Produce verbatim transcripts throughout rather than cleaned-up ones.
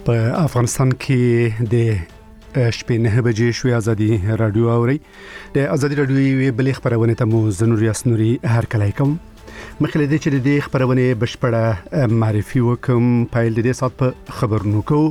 په افغانستان کې د شپې نه بجې شوې ازادي رادیو اوري د ازادي رادیو وی بل خبرونه ته مو زنور یاسنوري هر کله کوم مخکې د چې د خبرونه بشپړه معرفي وکم پایل د سات په خبرونو کو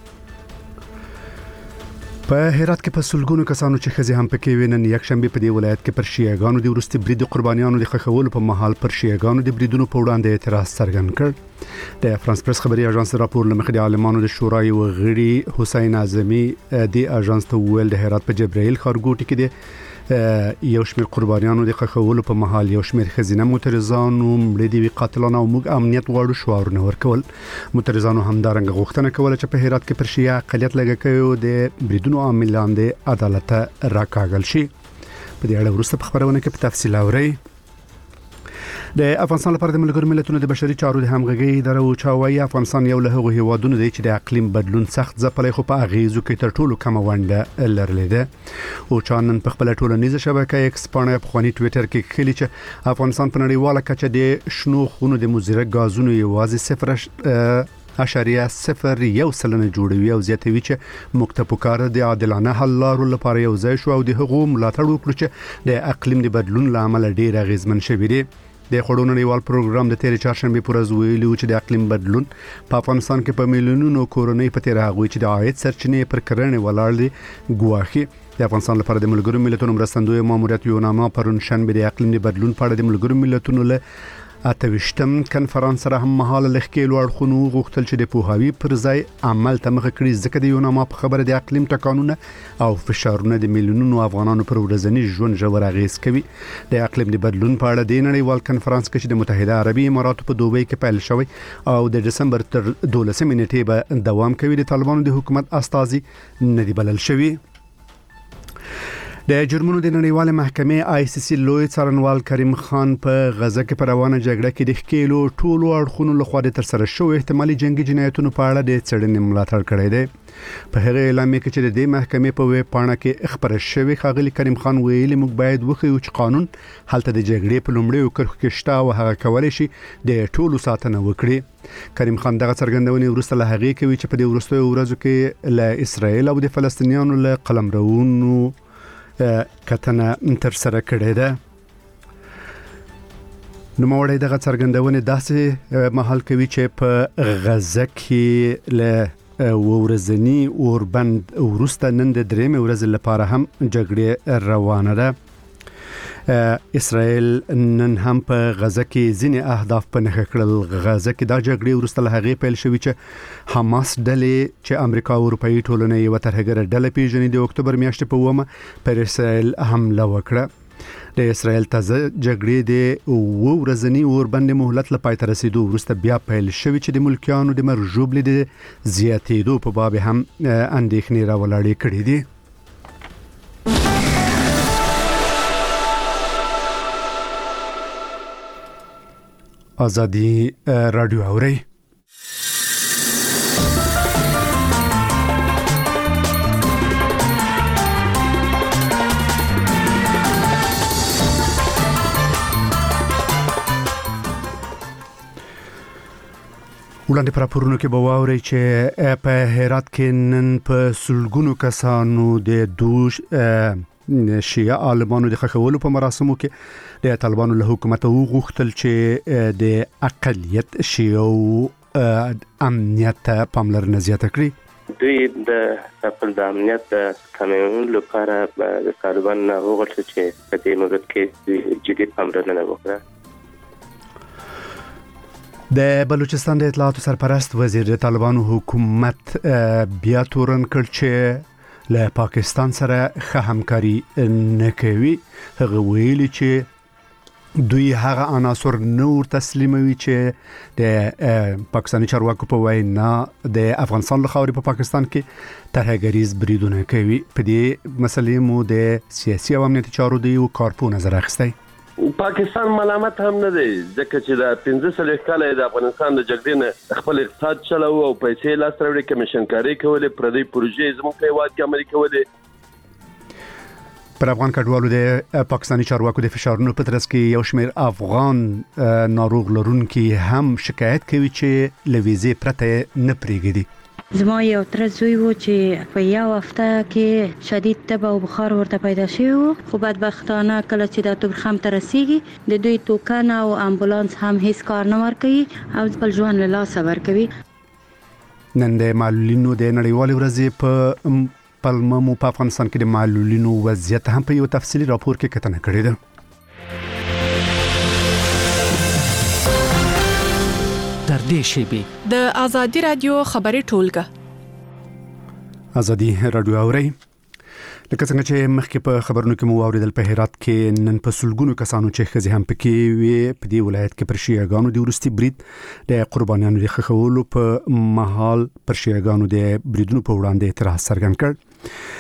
په هرات کې په سلګونو کسانو چې خزي هم پکې وینن یک شنبه په دی ولایت کې پر شیعاګانو د ورستي برید قربانیانو د خخول په محل پر شیعاګانو د بریدونو په وړاندې اعتراض څرګند کړ د فرانس پریس خبري اژانس راپور لمخې د عالمانو د شورای و غړي حسین اعظمي د اژانس ته ویل د هرات په جبرائیل خارګوټي کې د یو شمېر قربانیانو د خخول په محل یو شمېر خزینه معترضانو مړي دي قاتلانو او موږ امنیت غواړو شعارونه ورکول معترضانو همدارنګه غوښتنه کوله چې په هرات کې پر شیعه اقلیت لګه کوي د بریدونو عاملان د عدالت راکاږل شي په دې اړه ورسته په خبرونه کې په تفصیل اوري د افغانستان لپاره د ملګرو ملتونو د بشري چارو د همغږي اداره او چاوي افغانستان یو له هغو هیوادونو دی چې د اقلیم بدلون سخت ځپلې خو په اغیزو کې تر ټولو کم ونده لرلې ده او چانن په خپل ټولنیزه شبکه ایکس باندې په خواني ټوئیټر کې خلی چې افغانستان په نړیواله کچه د شنو خونو د مزیره غازونو یوازې صفر اشاریه صفر یو سلنه جوړوي او زیاتوي چې مکتبوکار د عادلانه حل لارو لپاره یو ځای شو او د حقوق ملاتړ وکړي چې د اقلیم د بدلون لامل ډیر غیزمن شوی دی د خړونو نړیوال پروګرام د تیرې چهارشنبه پر ورځ ویلو چې د اقلیم بدلون په افغانستان کې په میلیونونو کورنۍ په تیر هغه چې د عاید سرچینې پر کرنې ولاړ دي ګواخي د افغانستان لپاره د ملګرو ملتونو مرستندوی ماموریت یو نامه پرون شنبه د اقلیم بدلون په اړه د ملګرو ملتونو له اتوشتم کنفرانس سره هم مهاله لخکېلو اړخونو غوښتل چې د پوهاوی پر ځای عمل ته مخ کړي ځکه د یو نامه په خبره د اقلیم ټکانونه او فشارونه د میلیونونو افغانانو پر ورځني ژوند ژور اغیز کوي د اقلیم د بدلون په اړه د نړیوال کنفرانس کې د متحده عربي اماراتو په دوبۍ کې پیل شوی او د دسمبر تر دولسمې نیټې به دوام کوي د طالبانو د حکومت استازي ندی بلل شوی د جرمونو د نړیواله محکمې آی سی سی لوی څارنوال کریم خان په غزه کې پر روانه جګړه کې د ښکېلو ټولو اړخونو لخوا د تر سره شوی احتمالي جنگي جنایتونو په اړه د څېړنې ملاتړ کړی دی په هغه اعلان کې چې د محکمې په ویب پاڼه کې خبره شوی ښاغلي کریم خان ویلي موږ باید وښیو چې قانون هلته د جګړې په لومړیو کرښو کې شته او هغه کولای شي د ټولو ساتنه وکړي کریم خان دغه څرګندونې ورسته له هغه کوي چې په دې وروستیو ورځو کې له اسرایل او د فلسطینیانو له قلمرونو کتنه تر سره کړې ده نو موړې دغه څرګندونه داسې محل کوي چې په غزه کې له ورځنی اوربند ورسته نن د درېمې ورځې لپاره هم جګړه روانه ده اسرائیل نن هم په غزه کې ځینې اهداف په نښه کړل غزه کې دا جګړه ورسته له هغه پیل شوې چې حماس ډلې چې امریکا او اروپאי ټولنې یو ترهګر ډله پیژنې د اکتوبر میاشتې په ومه پر اسرائیل حمله وکړه د اسرائیل تازه جګړې د ورځنی اوربند مهلت لپاره تر رسیدو ورسته بیا پیل شوې چې د ملکیانو د مرجوب لید زیاتېدو په باب هم اندېښنې راولاړې کړې دي ازادي رادیو اوري وړاندې پر راپورونو کې به واورئ چې په هرات کې نن په سلګونو کسانو د دوش شیعه عالمانو د خخولو په مراسمو کې د طالبانو له حکومت وغوښتل چې د اقلیت شیعه امنیت پاملرنه زیاته کړي دوی د خپل د امنیت کمولو لپاره د طالبان نه وغوښتل چې په دې مورد کې جدي پاملرنه وکړي د بلوچستان د اطلاعاتو سرپرست وزیر د طالبانو حکومت بیا تورن کړ چې له پاکستان سره ښه همکاري نه کوي هغه ویلي چې دوی هغه عناصر نور تسلیموي چې د پاکستاني چارواکو په وینا د افغانستان له خاورې په پاکستان کې ترهګریز بریدونه کوي په دې مسلې مو د سیاسي او امنیتي چارو دی او کارپو نظر اخیستی پاکستان ملامت هم نه دی ځکه چې د پنځه سلوي کال د افغانستان د جګړې نه خپل اقتصاد چلاو او پیسې لاس راوړي کمیشنکاري کولې پردي پروژې زموږ په هیواد کې عملي کولې پر افغان کډوالو د پاکستاني چارواکو د فشارونو په ترڅ کې یو شمېر افغان ناروغ لرونکي هم شکایت کوي چې له ویزې پرته نه پریږدي زما یو تر زوی و چې په یو هفته کې شدید تب او بخار ورته پیدا شوی و، خو بدبختانه کله چې د توبرخم ته رسیږي د دوی توکن او امبولانس هم هیڅ کار نه ورکوي او خپل ژوند له لاسه ورکوي. نن د معلولینو د نړیوالې ورځې په پلمه مو په افغانستان کې د معلولینو وضعیت هم په یو تفصیلي راپور کې کتنه کړې ده. تر دې شیبې د ازادي رادیو خبري ټولګه ازادي رادیو اوري لکه څنګه چې مخکې په خبرونو کې مو اوریدل په هرات کې نن په سلګونو کسانو چې خزي هم پکې وي په دې ولایت کې پر شیعاګانو د ورستي برید د قربانیانو د خخولو په محل پر شیعاګانو د بریدونو په وړاندې اعتراض څرګند کړ.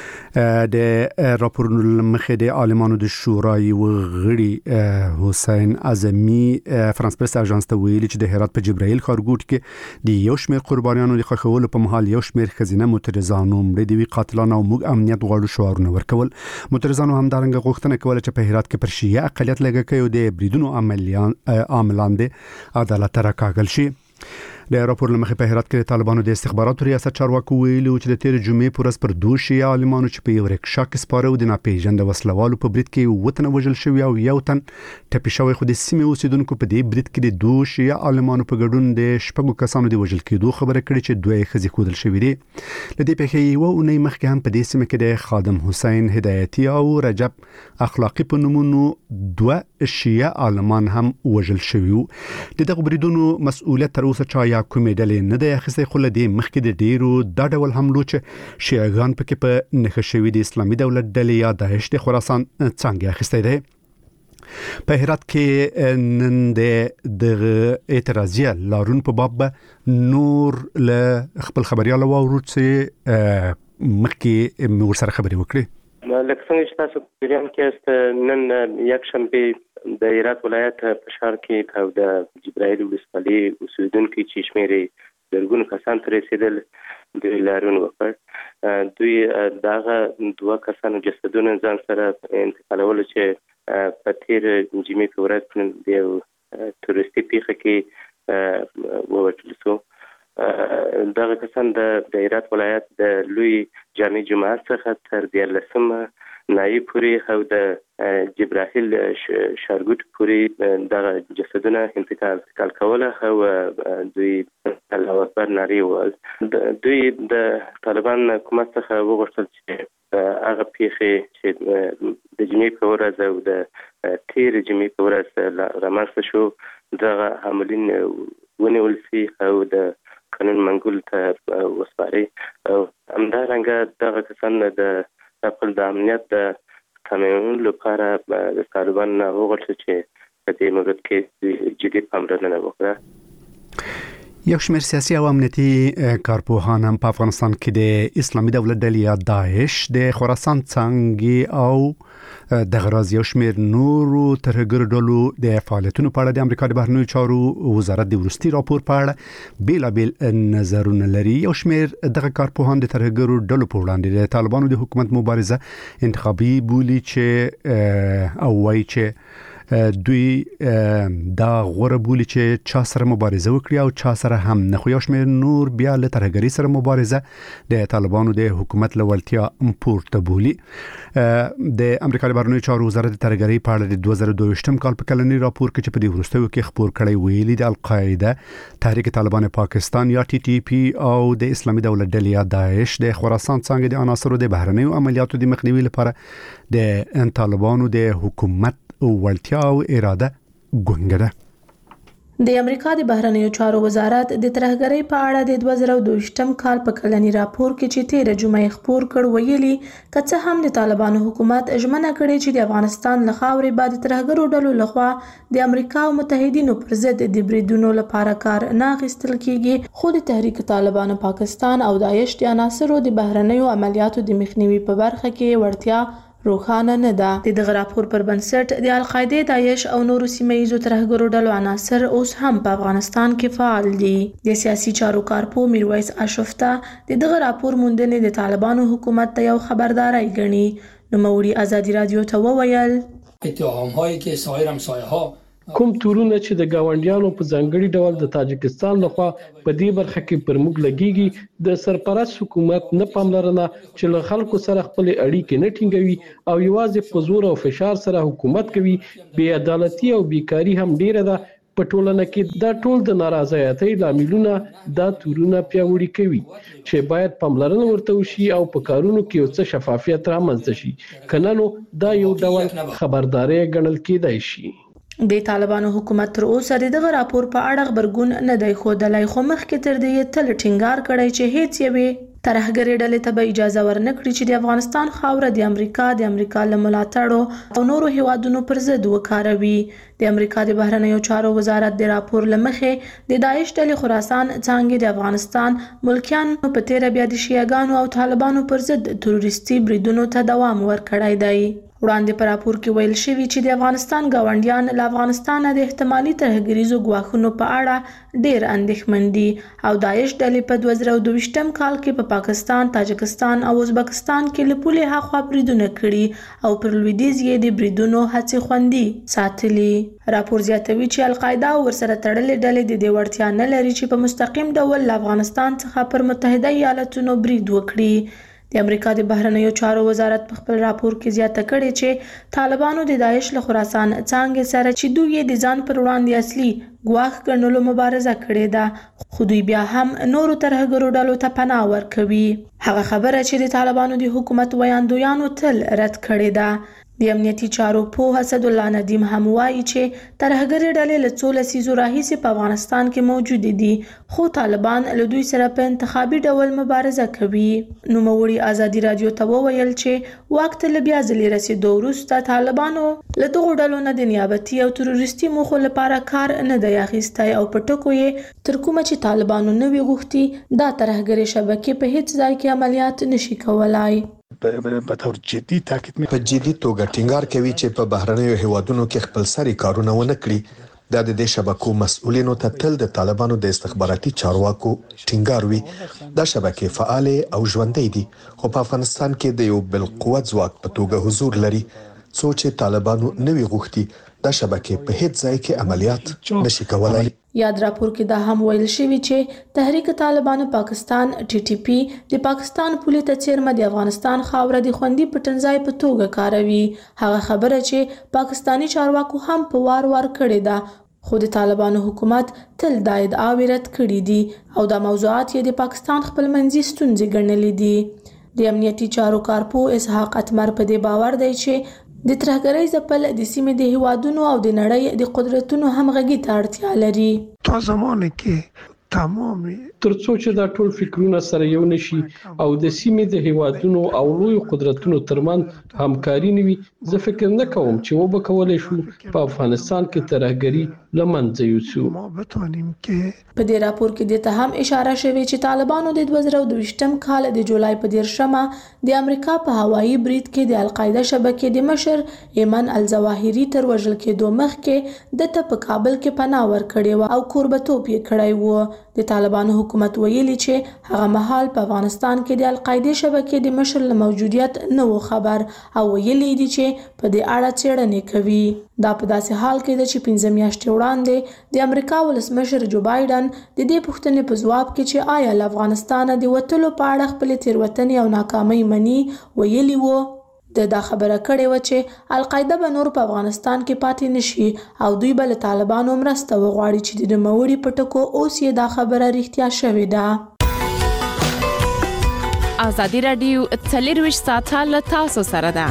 د راپورونو مخې د عالمانو د شورای و غړي حسین اعظمي فرانس پرس اژانس ته ویلي چې د هرات په جبرائیل ښارګوټ کې د یو شمېر قربانیانو د خښولو په محل یو شمېر خزینه معترضانو مړه دي قاتلانو او موږ امنیت غواړو شعارونه ورکول. معترضانو هم دارنګه غوښتنه کوله چې په هرات کې پر شیعه اقلیت لږه کوي د بریدونو عملیان عاملان دي عدالت راکاږل شي. د راپور لمخې په هرات کې طالبانو د استخباراتو ریاست چارواکو ویلي چې د تیر جمعې پر ورځ پر دوه شیعه عالمانو چې په یو رکشا کې سپاره و د ناپېژانده وسلوالو په برید کې وطن وژل شوی او یو تن ټپي شوی، خو د سیمې اوسیدونکو په دې برید کې د دوه شیعه عالمانو په ګډون د شپږو کسانو د وژل کېدو خبره کړې چې دوه یې ښځې ښودل شوي دي. له دې پیښې یوه اونۍ مخکې هم په دې سیمه کې د خادم حسین هدایتي او رجب اخلاقي په نومونو دوه شیعه عالمان هم وژل شوي وو. د دغه بریدونو مسؤلیت تر اوسه چا یا کومې ډلې نه دی اخیستی، خو له دې مخکې د ډیرو دا ډول حملو چې شیعاګان پکې په نښه شوي د اسلامي دولت ډلې یا داعش د خراسان څانګې اخیستی دی. په هرات کې نن د اعتراضیه لارون په باب نور له خپل خبريال واورو چې مخکې مور سره خبرې وکړي. لکه څنګه چې تاسو پیران کې نن یک شنبه د هرات ولایت په شهر کې او د جبرائیل ولسوالۍ اوسیدونکو چې شمېر درګونو کسان تر رسیدل د لارون وکړ. دوی داغه دوه کسانو جسدونه ځان سره انتقالول چې په تیر جمعې په ورځ د تورستي پیښه کې ووژل شو. دغه کسان د هرات ولایت د لوی جامع جماعت څخه تر دیارلسمه نایب پورې او د جبرائیل ښارګوټ پورې دغه جسدونه انتقال کوله او دوی الله اکبر نارې وویل. دوی د طالبان حکومت څخه وغوښتل چې هغه پیښې چې د جمعې په ورځ او د تیر جمعې په ورځ رامنځته شو دغه عاملین ونیول شي او د قانون منګول ته وسپاري. او همدارنګه دغه کسان د خپل د امنیت د تامین لپاره د طالبان نه وغوښتل چې په دې مورد کې جدي پاملرنه وکړي. یو شمېر سیاسي او امنیتي کارپوهان هم په افغانستان کې د اسلامي دولت ډلې یا داعش د خراسان څانګې او د غراز یو شمېر نورو ترهګر ډلو د فعالیتونو په اړه د امریکا د بهرنیو چارو وزارت د ورستي راپور په اړه بیلابیل نظرونه لري. یو شمېر دغه کارپوهان د ترهګرو ډلو په وړاندې د طالبانو د حکومت مبارزه انتخابي بولي چې او وایي چې دوی دا غوړه بولی چې چا سره مبارزه وکړي او چا سره هم نه، خو یو شمېر نور بیا له ترهګرۍ سره مبارزه د طالبانو د حکومت له وړتیا پورته بولي. د امریکا د بهرنیو چارو وزارت د ترهګرۍ په اړه د دوه زره دوه ویشتم کال په کلني راپور کې چې په دې وروستیو کې خپور کړی ویلي د القاعده، تحریک طالبان پاکستان یا ټي ټي پی او د اسلامي دولت ډلې یا داعش د خراسان څانګې د عناصرو د بهرنیو عملیاتو د مخنیوي لپاره د طالبانو د حکومت او ولتیا او اراده ګونګه ده. د امریکا د بهرنیو چارو وزارت د ترهګرۍ په اړه د دوه زره دوه ویشتم کال په کلني راپور کې چې تیر جمعې خپور کړ ویلي که څه هم د طالبانو حکومت ژمنه کړې چې د افغانستان له خاورې بعد ترهګرو ډلو لخوا د امریکا او متحدینو پر ضد د بریدونو لپاره کار نه اخیستل کیږي، خو د تحریک طالبان پاکستان او داعش د عناصرو د بهرنیو عملیاتو د مخنیوي په برخه کې وړتیا روښانه نه ده. د دغه راپور پر بنسټ د القاعده، داعش او نورو سیمه‌ییزو ترهګرو ډلو عناصر اوس هم په افغانستان کې فعال دي. د سیاسي چارو کارپو میرویس اشرفته د دغه راپور موندنې د طالبانو حکومت ته یو خبرداري ګڼي. نوموړي ازادي رادیو ته وویل اتهام‌هایی که سایر همسایه‌ها کوم تورونه چې د گاونډیانو په ځانګړي ډول د تاجکستان لخوا په دې برخه کې پر موږ لګيږي د سرپرست حکومت نه پاملرنه چې له خلکو سره خپل اړیکې نه ټینګوي او یوازې په زور او فشار سره حکومت کوي بې عدالتي او بیکاری هم ډیره ده په ټولنه کې دا ټول د نارضایتۍ لاملونه دا تورونه پیاوړي کوي چې باید پاملرنه ورته وشي او په کارونو کې یو څه شفافیت رامنځته شي کنه نو دا یو ډول خبرداري ګڼل کېدای شي. د طالبانو حکومت تر اوسه دغه راپور په اړه خبرګون نه دی ښودلی خو مخکې تر دې تل ټینګار کړی چې هیڅ یوې ترهګرې ډلې ته به اجازه ورنکړي چې د افغانستان خاوره د امریکا د امریکا له ملاتړو او نورو هیوادونو پر ضد وکاروي. د امریکا د بهرنیو چارو وزارت د راپور لمخې د داعش ډلې خراسان څانګې د افغانستان ملکیانو په تیره بیا د شیعاګانو او طالبانو پر ضد تروریستي بریدونو ته دوام ورکړی دی. وړاندې په راپور کې ویل شوي چې د افغانستان ګاونډیان له افغانستان د احتمالي ترهګریزو ګواښونو په اړه ډېر اندېښمن دي او داعش ډلې په دوه زره دوه کال کې په پا پاکستان، تاجکستان او ازبکستان کې له پولې هاخوا بریدونه کړي او پر لویدیځ یې د بریدونو هڅې خوندي ساتلي. راپور زیاتوي چې القاعده او ورسره تړلې ډلې د دې وړتیا نه لري چې په مستقیم ډول له افغانستان څخه پر متحده ایالاتونو برید وکړي. د امریکا د بهرنیو چارو وزارت په خپل راپور کې زیاته کړې چې طالبانو د داعش له خراسان څانګې سره چې دوی یې د ځان پر وړاندې اصلي ګواښ ګڼلو مبارزه کړې ده خو دوی بیا هم نورو ترهګرو ډلو ته پناه ورکوي. هغه خبره چې د طالبانو د حکومت ویاندویانو تل رد کړې ده. د امنیتي چارو پوه اسد الله ندیم هم وایي چې ترهګرې ډلې له څو لسیزو راهیسې په افغانستان کې موجود دي خو طالبان له دوی سره په انتخابي ډول مبارزه کوي. نوموړي ازادي رادیو ته وویل چې واک ته له بیا ځلې رسېدو وروسته طالبانو له دغو ډلو نه د نیابتي او تروریستي موخو لپاره کار نه دی اخیستی او په ټکو یې تر کومه چې طالبانو نه وي غوښتي دا ترهګرې شبکې په هیڅ ځای کې عملیات نشي کولای. په تور جدي تاکید مې په جدي توګه ټینګار کوي چې په بهرنیو هیوادونو کې خپل سري کارونه ونه کړي. دا د دې شبکو مسؤلینو ته تل د طالبانو د استخباراتي چارواکو ټینګار وي. دا شبکې فعال او ژوندۍ دي خو په افغانستان کې د یو بل قوت ځواک په توګه حضور لري. څو چې طالبانو نوي غوښتي دا شبکې په هیڅ ځای کې عملیات نشي کولای. یاد راپور کې دا هم ویل شوی چې تحریک طالبانو پاکستان ټي ټي پی د پاکستان پولې ته څیرمه د افغانستان خاوره د خوندي پټنځای په توګه کاروي. هغه خبره چې پاکستانی چارواکو هم په وار وار کړې ده خو د طالبانو حکومت تل دا ادعاوې رد کړې دي او دا موضوعات یې د پاکستان خپلمنځي ستونزې ګڼلې دي. د امنیتي چارو کارپو اسحاق اتمر په دې باور دی چې د ترهګرۍ ځپل د سیمې د هیوادونو او د نړۍ د قدرتونو همغږي ته اړتیا لري. تا زمانه کې تمام ترڅو چې دا ټول فکرونه سره یو نشي او د سیمې د هیوادونو او لوی قدرتونو ترمن همکاري نوي زه فکر نه کوم چې وب کولای شو په افغانستان کې ترهګري لمنځه یوسو. په دې راپور کې د ته هم اشاره شوې چې طالبانو د دوه زره دوه کال د جولای په دیرشمه د امریکا په هوایي برید کې د القاعده شبکې د مشر ایمن الظواهري تر وژل کېدو مخکې د ته په کابل کې پناه ورکړې و او کوربتوب یې کړی و. د طالبانو حکومت ویلي چې هغه مهال په افغانستان کې د القاعده شبکې د مشر له موجودیت نه و خبر او ویلي دي چې په دې اړه څېړنې کوي. دا په داسې حال کې ده چې پنځه میاشتې وړاندې د امریکا ولسمشر جو بایدن د دې پوښتنې په ځواب کې چې آیا له افغانستانه د وتلو په اړه خپلې تېروتنې او ناکامۍ مني ویلي وو. د دا خبره کړې و چې القاعده به نور په افغانستان کې پاتې نشي او دوی به له طالبانو مرسته وغواړي چې د نوموړي په ټکو اوس یې دا خبره رښتیا شوې ده. ازادي راډیو څلرویشت ساعته له تاسو سره ده.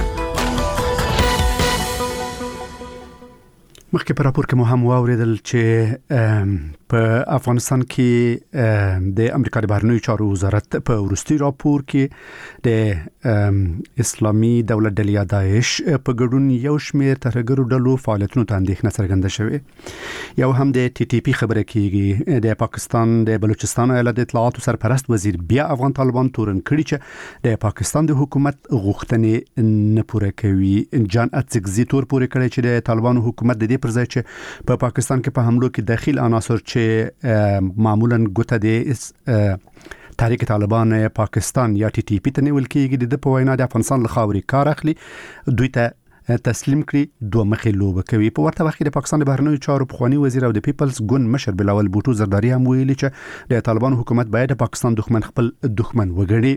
مخکې په راپور کې مو هم واوریدل چې په افغانستان کې د امریکا د بهرنیو چارو وزارت په وروستي راپور کې د اسلامي دولت ډلې داعش په ګډون یو شمېر ترهګرو ډلو فعالیتونو ته اندېښنه څرګنده شوې. یو هم د ټي ټي پی خبره کیږي. د پاکستان د بلوچستان ایالت د اطلاعاتو سرپرست وزیر بیا افغان طالبان تورن کړي چې د پاکستان د حکومت غوښتنې نه پوره کوي. جان اتسکزي تور پوره کړي چې د طالبانو حکومت د دې پر ځای چې په پاکستان کې په حملو کې داخل عناصر چې معمولا ګوته د تحریک طالبان پاکستان یا ټي ټي پی ته نیول کېږي د په وینا د افغانستان له خاورې کار اخلي دوی ته تسلیم کړي دوه مخې لوبه کوي. په ورته وخت کې د پاکستان د بهرنیو چارو پخوانی وزیر او د پیپلز ګوند مشر بلاول بوټو زرداری هم ویلي چې د طالبانو حکومت باید د پاکستان دښمن خپل دښمن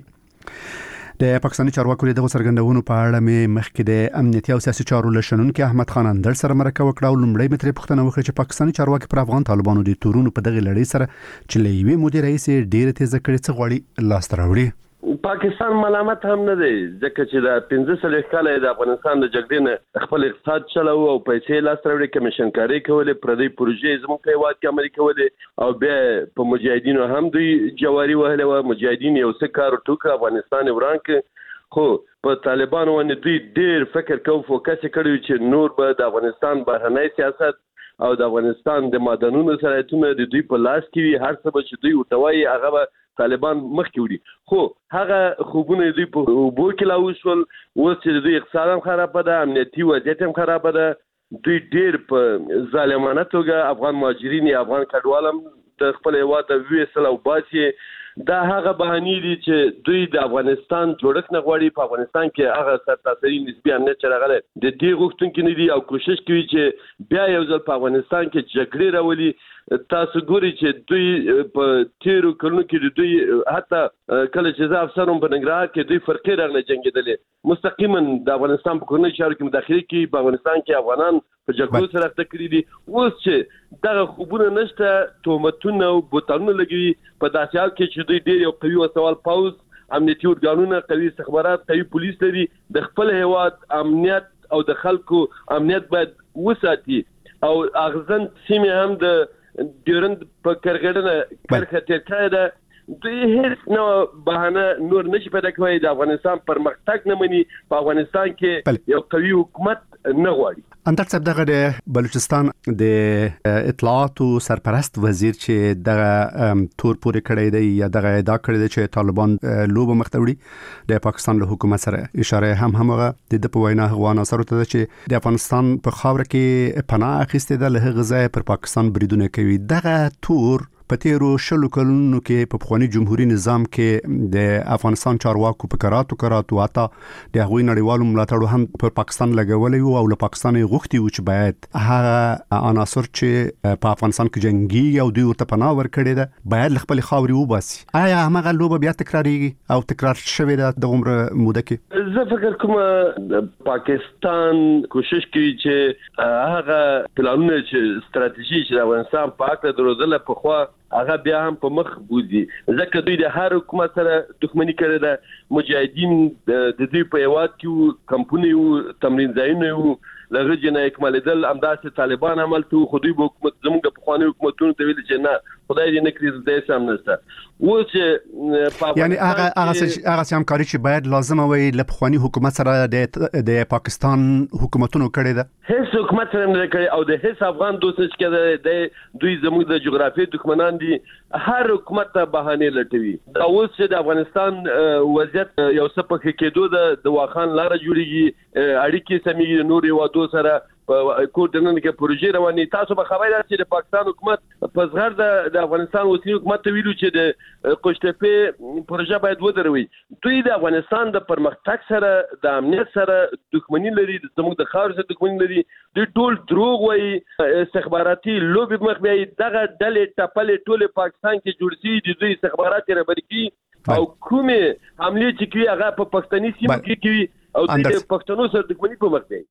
وګڼي. د پاکستاني چارواکو د دغه څرګندونو په اړه مې مخکې د امنیتي او سیاسي چارو لشنونکو احمد خان اندړ سره مرکه وکړه او لومړی متر پوښتنه وکړه چې پاکستاني چارواکي پر افغان طالبانو د تورونو په دغه لړۍ سره چې له یوې مودې راهیسې ډېره تیزه کړې څه غواړي لاس ته راوړي. پاکستان ملامت هم نه دی ځکه چې د پنځه سلوي کال د افغانستان د جګړې نه خپل اقتصاد چلاو او پیسې لاس ته راوړي، کمیشنکاري کولې، پردي پروژې زموږ په هیواد کې عملي کولې او بیا په مجاهدینو هم دوی جواري وهلې وه. مجاهدین یو څه کار وټوکه افغانستان وران کړ، خو په طالبانو باندې دوی ډېر فکر کوي فوکس کړی چې نور به د افغانستان بهرنی سیاست او د افغانستان د معدنونو صنعتونه د دوی په لاس کې وي، هر څه به چې دوی ورته وایي هغه به طالبان مخکې وړي. خو هغه خوبونه دوی په اوبو کې لاوشول، اوس چې د دوی اقتصاد هم خرابه ده، امنیتي وضعیت هم خرابه ده، دوی ډېر په ظالمانه توګه افغان مهاجرین یا افغان کډوال هم د خپل هیواد د ویسل او باسي. دا هغه بهانې دي چې دوی د افغانستان جوړښت نه غواړي. په افغانستان کې هغه سرتاسري نسبي امنیت چې راغلی د دې غوښتونکي نه دي او کوشش کوي چې بیا یو ځل په افغانستان کې جګړې راولي. تاسو ګورئ چې دوی په تیرو کلونو کې د دوی حتی کله چې زه افسر وم په ننګرهار کې دوی فرقې راغلې جنګېدلې، مستقیما د افغانستان په کورنیو چارو کې مداخلې کوي، په افغانستان کې افغانان په جګړو سره اخته کړي دي. اوس چې دغه خوبونه نشته، تهمتونه او بوتلونه لګوي په داسې حال کې چې دوی ډېر یو قوي وسوال پوځ، امنیتي ارګانونه، قوي استخبارات، قوي پولیس لري. د خپل هیواد امنیت او د خلکو امنیت باید وساتي او اغزن سیمې هم د ډیورند په کرغړنه کرخه تیر کړی ده. دوی هیڅ نو بهانه نور نشي پیدا کوي د افغانستان پرمختګ نه مني، په افغانستان کې یو قوي حکومت نه غواړي. اندر صاحب دغه د بلوچستان د اطلاعات او سرپرست وزیر چې دغه تور پورې کړی دی یا دغه ادعا کړی دی چې طالبان لوبه مخته وړي د پاکستان له حکومت سره، اشاره هم همغه د په وینا هغه عناصر ته چې د افغانستان په خاوره کې پناه اخیستې ده، له هغه ځای پر پاکستان بریدونه کوي. دغه تور په تیرو شلو کلونو کې په پخوانی جمهوریت نظام کې د افغانستان چارواکو په کراتو کراتو اتا د هغوی نړیوالو ملاتړو هم په پاکستان لګولې وو او له پاکستان غوښتي وو چې باید هغه عناصر چې په افغانستان کې جنگي او دوی ورته پناه ورکړي ده باید خپل خاوري وباسي. آیا هغه لوبه بیا تکرارېږي او تکرار شوې ده د عمر موده کې؟ زه فکر کوم پاکستان کوشش کوي چې هغه پلانونه چې ستراتیژي چې د افغانستان په اړه دروځله په خوا هغه بیا هم په مخ بوزي، ځکه دوی د هر حکومت سره دښمنی کړې ده. مجاهدین د دوی په هیواد کې کمپونی او تمرین ځایونه او لږه جنا اکمالېدل، همداسې طالبان عمل ته خو دوی په حکومت زموږ په خواني حکومتونو ته ویل چې نه خدای دې نه کړي دې سم نشته. و چې یعنی هغه هغه هغه سم کاری چې باید لازم وي له خواني حکومت سره د د پاکستان حکومتونو کړی ده، هیڅ حکومت سره نه کړی او د هیڅ افغان دوست چې د دوی زموږ د جغرافي دښمنان دي، هر حکومت ته بهانه لټوي. دا اوس چې د افغانستان وضعیت یو څه په کېدو د واخان لار جوړیږي، اړیکې سمې نور یو دو سره په کوردنن کې پروژې رواني. تاسو به خبر یاست چې د پاکستان حکومت په ځغر د افغانستان اوسنی حکومت ته ویلو چې د قشتپې پروژه باید ودروي. دوی د افغانستان د پرمختګ سره د امنیت سره دښمنی لري، زموږ د خاور سره دښمنی لري. دوی ټول دروغ وایي، استخباراتي لوبي مخ بیا دغه ډلې ټپلې ټول پاکستان کې جوړ شي، د دوی استخباراتي رهبري کوي او کومه حمله چې کوي هغه په پاکستاني سیمو کې کوي او د پښتنو سره دښمنی په مخ دی.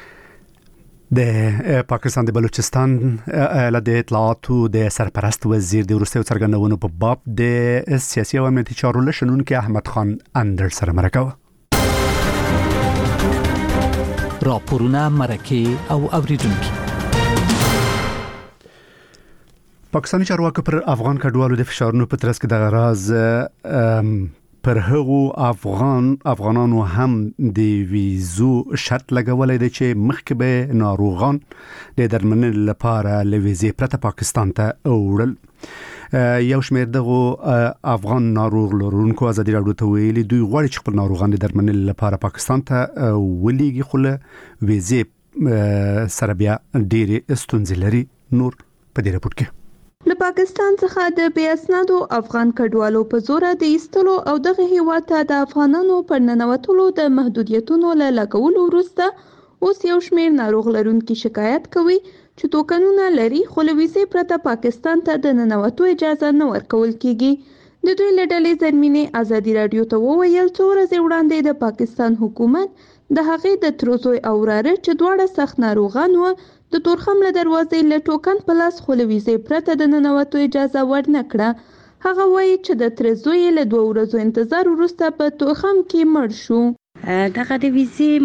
د پاکستان د بلوچستان ایالت د اطلاعاتو د سرپرست وزیر د وروستیو څرګندونو په باب د سیاسي او امنیتي چارو لشنونکي احمد خان اندړ سره مرکه. راپورونه مرکه او اوریدونکي. پاکستاني چارواکو پر افغان کډوالو د فشارونو په ترڅ کې د غراز پر هغو افغان افغانانو هم د ویزو شرط لګولای دی چې مخکې به ناروغان د درملنې لپاره له ویزې پرته پاکستان ته وړل. یو شمېر دغه افغان ناروغ لرونکو ازادي راډیو ته ویلي دوی غواړي چې خپل ناروغان د درملنې لپاره پاکستان ته ولېږي، خو له ویزې سره بیا ډېرې ستونزې لري. نور په دې راپور کې له پاکستان څخه د بې اسنادو افغان کډوالو په زور د ایستلو او دغه هیواد ته د افغانانو پر ننوتلو د محدودیتونو له لګولو وروسته اوس یو شمېر ناروغ لرونکي شکایت کوي چې توکنونه لري خو له ویزې پرته پاکستان ته د ننوتو اجازه نه ورکول کیږي. د دوی له ډلې زرمینې ازادي راډیو ته وویل څو ورځې وړاندې د پاکستان حکومت د هغې د تره زوی او وراره چې دواړه سخت ناروغان وو د تورخم له دروازې له ټوکن په لاس خو له ویزې پرته د ننوتو اجازه ورنه کړه. هغه وایي چې د تره زوی له دوه ورځو انتظار وروسته په تورخم کې مړ شو. دغه د ویزې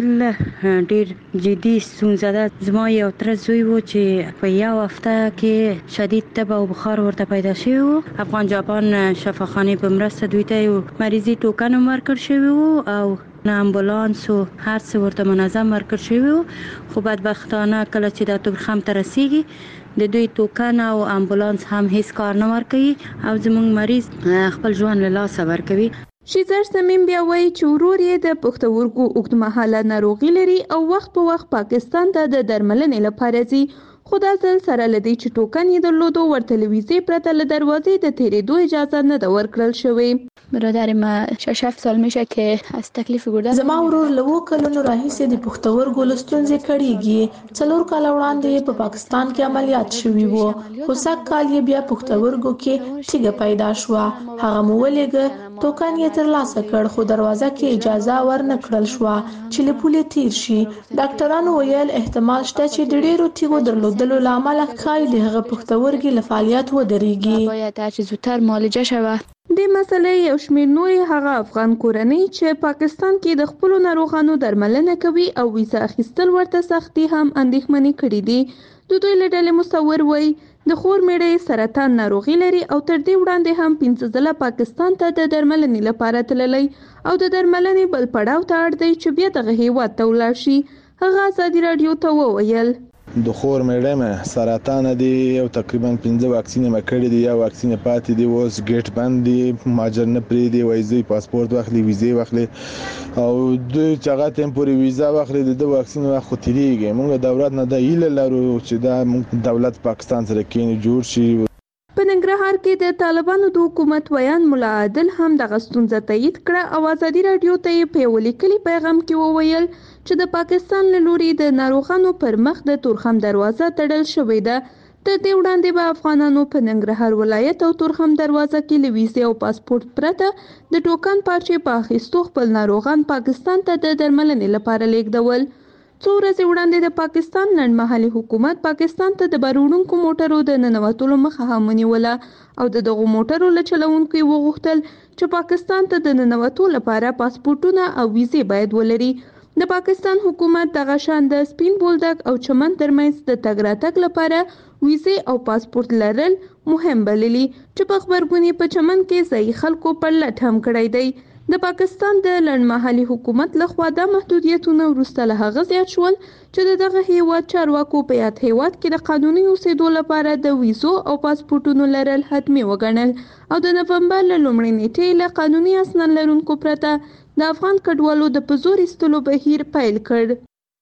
مشکل ډیر جدي ستونزه ده. زما یو تره زوی و چې په یو هفته کې شدید تب او بخار ورته پیدا شوی و. افغان جاپان شفاخانه په مرسته دوی ته یو مریضي ټوکن ورکړ شوی و او امبولانس او هر څه ورته منظم ورکړ شوی و. خو بدبختانه کله چې د تورخم ته رسیږي د دوی ټوکن او امبولانس هم هیڅ کار نه ورکوي او زموږ مریض خپل ژوند له لاسه ورکوي. شیزر سمیم بیا وایي چې ورور یې د پښتورګو اوږدمهاله ناروغي لري او وخت په وخت پاکستان ته د درملنې لپاره ځي خو دا ځل سره له دې چې ټوکن یې درلودو ورته له ویزې پرته له دروازې د تېرېدو اجازه نه ده ورکړل شوې. برادر ما شش هفت سال میشه که از تکلیف گردن زما ورور له اووه کلونو راهیسې د پښتورګو له ستونزې کړېږي. څلور کاله وړاندې په پاکستان کې عملیات شوي وو خو سږ کال یې بیا پښتورګو کې تیږه پیدا شوه. هغه مو ولېږه توکن یې ترلاسه کړ خو دروازه کې اجازه ورنه کړل شوه چې له پولې تیر شي. ډاکټرانو ویل احتمال شته چې د ډېرو تیږو درلودلو له امله ښایي د هغه پښتورګي له فعالیت ودرېږي. باید هرچه زودتر معالجه شود. د مسلې یو شمېر نورې هغه افغان کورنۍ چې پاکستان کې د خپلو ناروغانو درملنه کوي او ویزه اخیستل ورته سختي هم اندېښمنې کړي دي. د دوی له ډلې مصور وایي د خور میړه سرطان ناروغي لري او تر دې وړاندې هم پنځه ځله پاکستان ته د درملنې لپاره تللی او د درملنې بل پړاو ته اړ دی چې بیا دغه هیواد ته ولاړ شي. هغه ازادي راډیو ته وویل د خور میړه مې سرطان دی او تقریبا پنځه واکسین مې کړی دی یا واکسین پاتې دی اوس ګیټ بند دی ماجر نه پری دی وایي پاسپورت واخلي ویزه واخلي او د چاغه ټمپوري ویزه واخلي د واکسین واخ تیریږي. موږ دولت نه د ایله لرو چې دا موږ دولت پاکستان سره کینې جوړ شي. په ننګرهار کې د طالبانو د حکومت ویان ملا عادل هم دغه ستونزه تایید کړه او ازادي راډیو ته یې په یو لیکلي پیغام کې وویل چې د پاکستان له لوري د ناروغانو پر مخ د تورخم دروازه تړل شوې ده. تر دې وړاندې به افغانانو په ننګرهار ولایت او تورخم دروازه کې له ویزې او پاسپورت پرته د ټوکن پارچې په اخیستو خپل ناروغان پاکستان ته د درملنې لپاره لیږدول. څو ورځې وړاندې د پاکستان لنډمهالي حکومت پاکستان ته د بارونکو موټرو د ننوتلو مخه هم ونیوله او د دغو موټرو له چلوونکو یې وغوښتل چې پاکستان ته د ننوتو لپاره پاسپورټونه او ویزې باید ولري. د پاکستان حکومت دغه شان د سپین بولدک او چمن ترمنځ د تګ راتګ لپاره ویزې او پاسپورت لرل مهم بللي چې په غبرګونې په چمن کې ځایي خلکو پر لټ هم کړی دی. د پاکستان د لنډمهالي حکومت لخوا دا محدودیتونه وروسته له هغه زیات شول چې د دغه هیواد چارواکو په یاد هیواد کې د قانوني اوسېدو لپاره د ویزو او پاسپورټونو لرل حتمي وګڼل او د نومبر له لومړۍ نیټې له قانوني اسناد لرونکو پرته د افغان کډوالو د په زور ایستلو بهیر پیل کړ.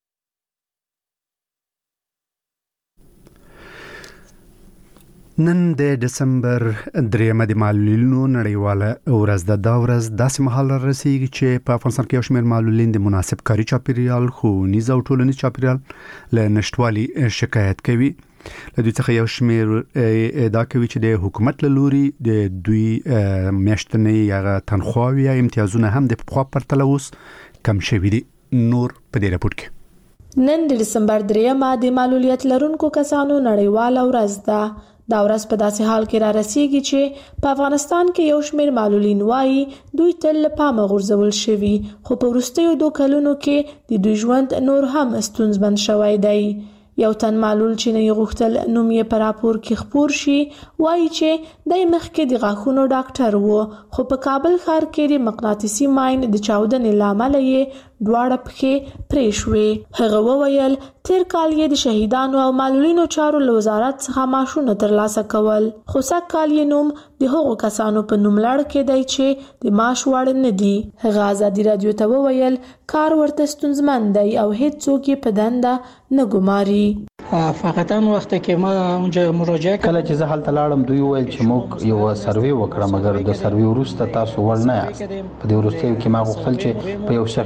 نن د ډسمبر دریمه د معلولینو نړیواله ورځ ده. دا ورځ داسې مهال رسیږي چې په افغانستان کې یو شمېر معلولین د مناسب کاري چاپیریال، ښوونیز او ټولنیز چاپیریال له نشټوالي شکایت کوي. له دوی څخه یو شمېر ادعا کوي چې د حکومت له لوري د دوی میاشتنۍ یا تنخواوې یا امتیازونه هم د پخوا پرتله اوس کم شوي دي. نور په دې راپور کې نن د ډسمبر دریمه د معلولیت لرونکو کسانو نړیواله ورځ ده. دا ورځ په داسې حال کې را رسیږي چې په افغانستان کې یو شمېر معلولین وایي دوی تل له پامه غورځول شوي خو په وروستیو دوه کلونو کې د دوی ژوند نور هم ستونزمن شوی دی. یو تن معلول چې نه غوښتل نوم یې په راپور کې خپور شي وایي چې د مخکې د غاښونو ډاکټر وو خو په کابل ښار کې د مقناطیسي ماین د چاودنې له امله یې دواړه پښې پرې شوې. هغه وویل تیر کال یې د شهیدانو او معلولینو چارو له وزارت څخه معاشونه ترلاسه کول خو سږ کال یې نوم د هغو کسانو په نوم لړ کېدی چې د معاش وړ نه دي. هغه ازادي راډیو ته وویل کار ورته ستونزمن دی او هیڅ څوک یې په دنده نه ګماري. فقط ان وخت کې ما اونجا مراجعه کله چې زه هلته لاړم دوی ویل چې موږ یو سروې وکړه مګر د سروې وروسته تاسو ور نه یاست. په دې وروستیو کې ما غوښتل چې په یو شخصي کلینیک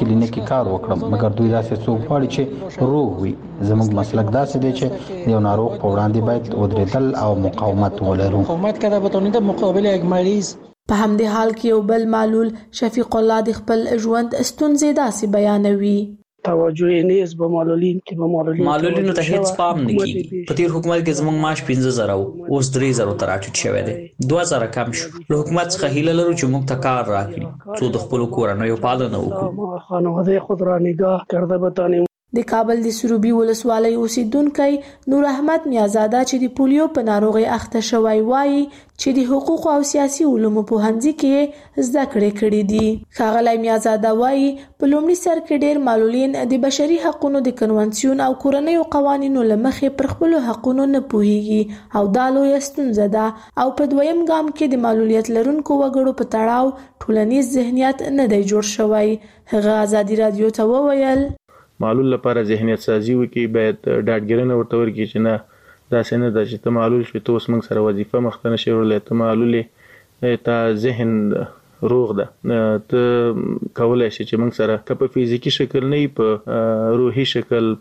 کلینیک کې کار وکړم، مګر دوی داسې څوک غواړي چې روغ وي. زموږ مسلک داسې دی چې یو ناروغ په وړاندې باید ودرېدل او مقاومت ولرو. مقاومت کړه به تونید مقابل یک مریض. په همدې حال کې یو بل معلول شفیق الله د خپل ژوند ستونزې داسې بیانوي. توجه نیز به معلولین کې به معلولین معلولینو ته هیڅ پام نه کیږي. په تیر حکومت کې زموږ معاش پنځه زره و، اوس درې زره ته راټیټ شوی دی. دوه زره کم شو. له حکومت څخه هیله لرو چې موږ ته کار راکړي، څو د خپل کورنیو پالنه وکړو. خانواده خود را نگاه کرده بتانیم. د کابل د سروبي ولسوالۍ اوسیدونکی نور احمد میازاده چې د پولیو په ناروغي اخته شوی وایي چې د حقوق او سیاسي علومو پوهنځي کې زده کړې کړې دي. ښاغلی میازاده وایي په لومړي سر کې ډېر معلولین د بشري حقوقو د کنونسیون او کورنیو قوانینو له مخې پر خپلو حقونو نه پوهیږي او دا لویه ستونزه ده، او په دویم ګام کې د معلولیت لرونکو وګړو په تړاو ټولنیز ذهنیت نه دی جوړ شوی. هغه ازادي رادیو ته وویل معلول لپاره ذهنیت سازي وکي، باید ډاډګرنه ورته ورکړي چې نه داسې نه ده چې ته معلول شوې ته اوس موږ سره وظیفه مخته نشې وړلی، ته معلولې تا ذهن روغ ده، ته کولی شي چې موږ سره که په فزیکي شکل نه وي، په روحي شکل،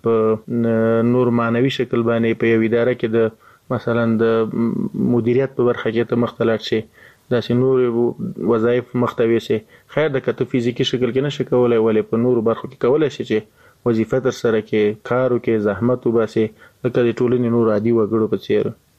په نور معنوي شکل باندې په یو اداره کې د مثلا د مدیریت په برخه کې ته مخته لاړ شي، داسې نور وظایف مخته ویسي. خیر ده که ته فزیکي شکل کې نشي کولی، ولې په نورو برخو کې کولی شي چې وظیفه تر سره کې، کار وکړي، زحمت وباسي، لکه د ټولنې نور عادي وګړو په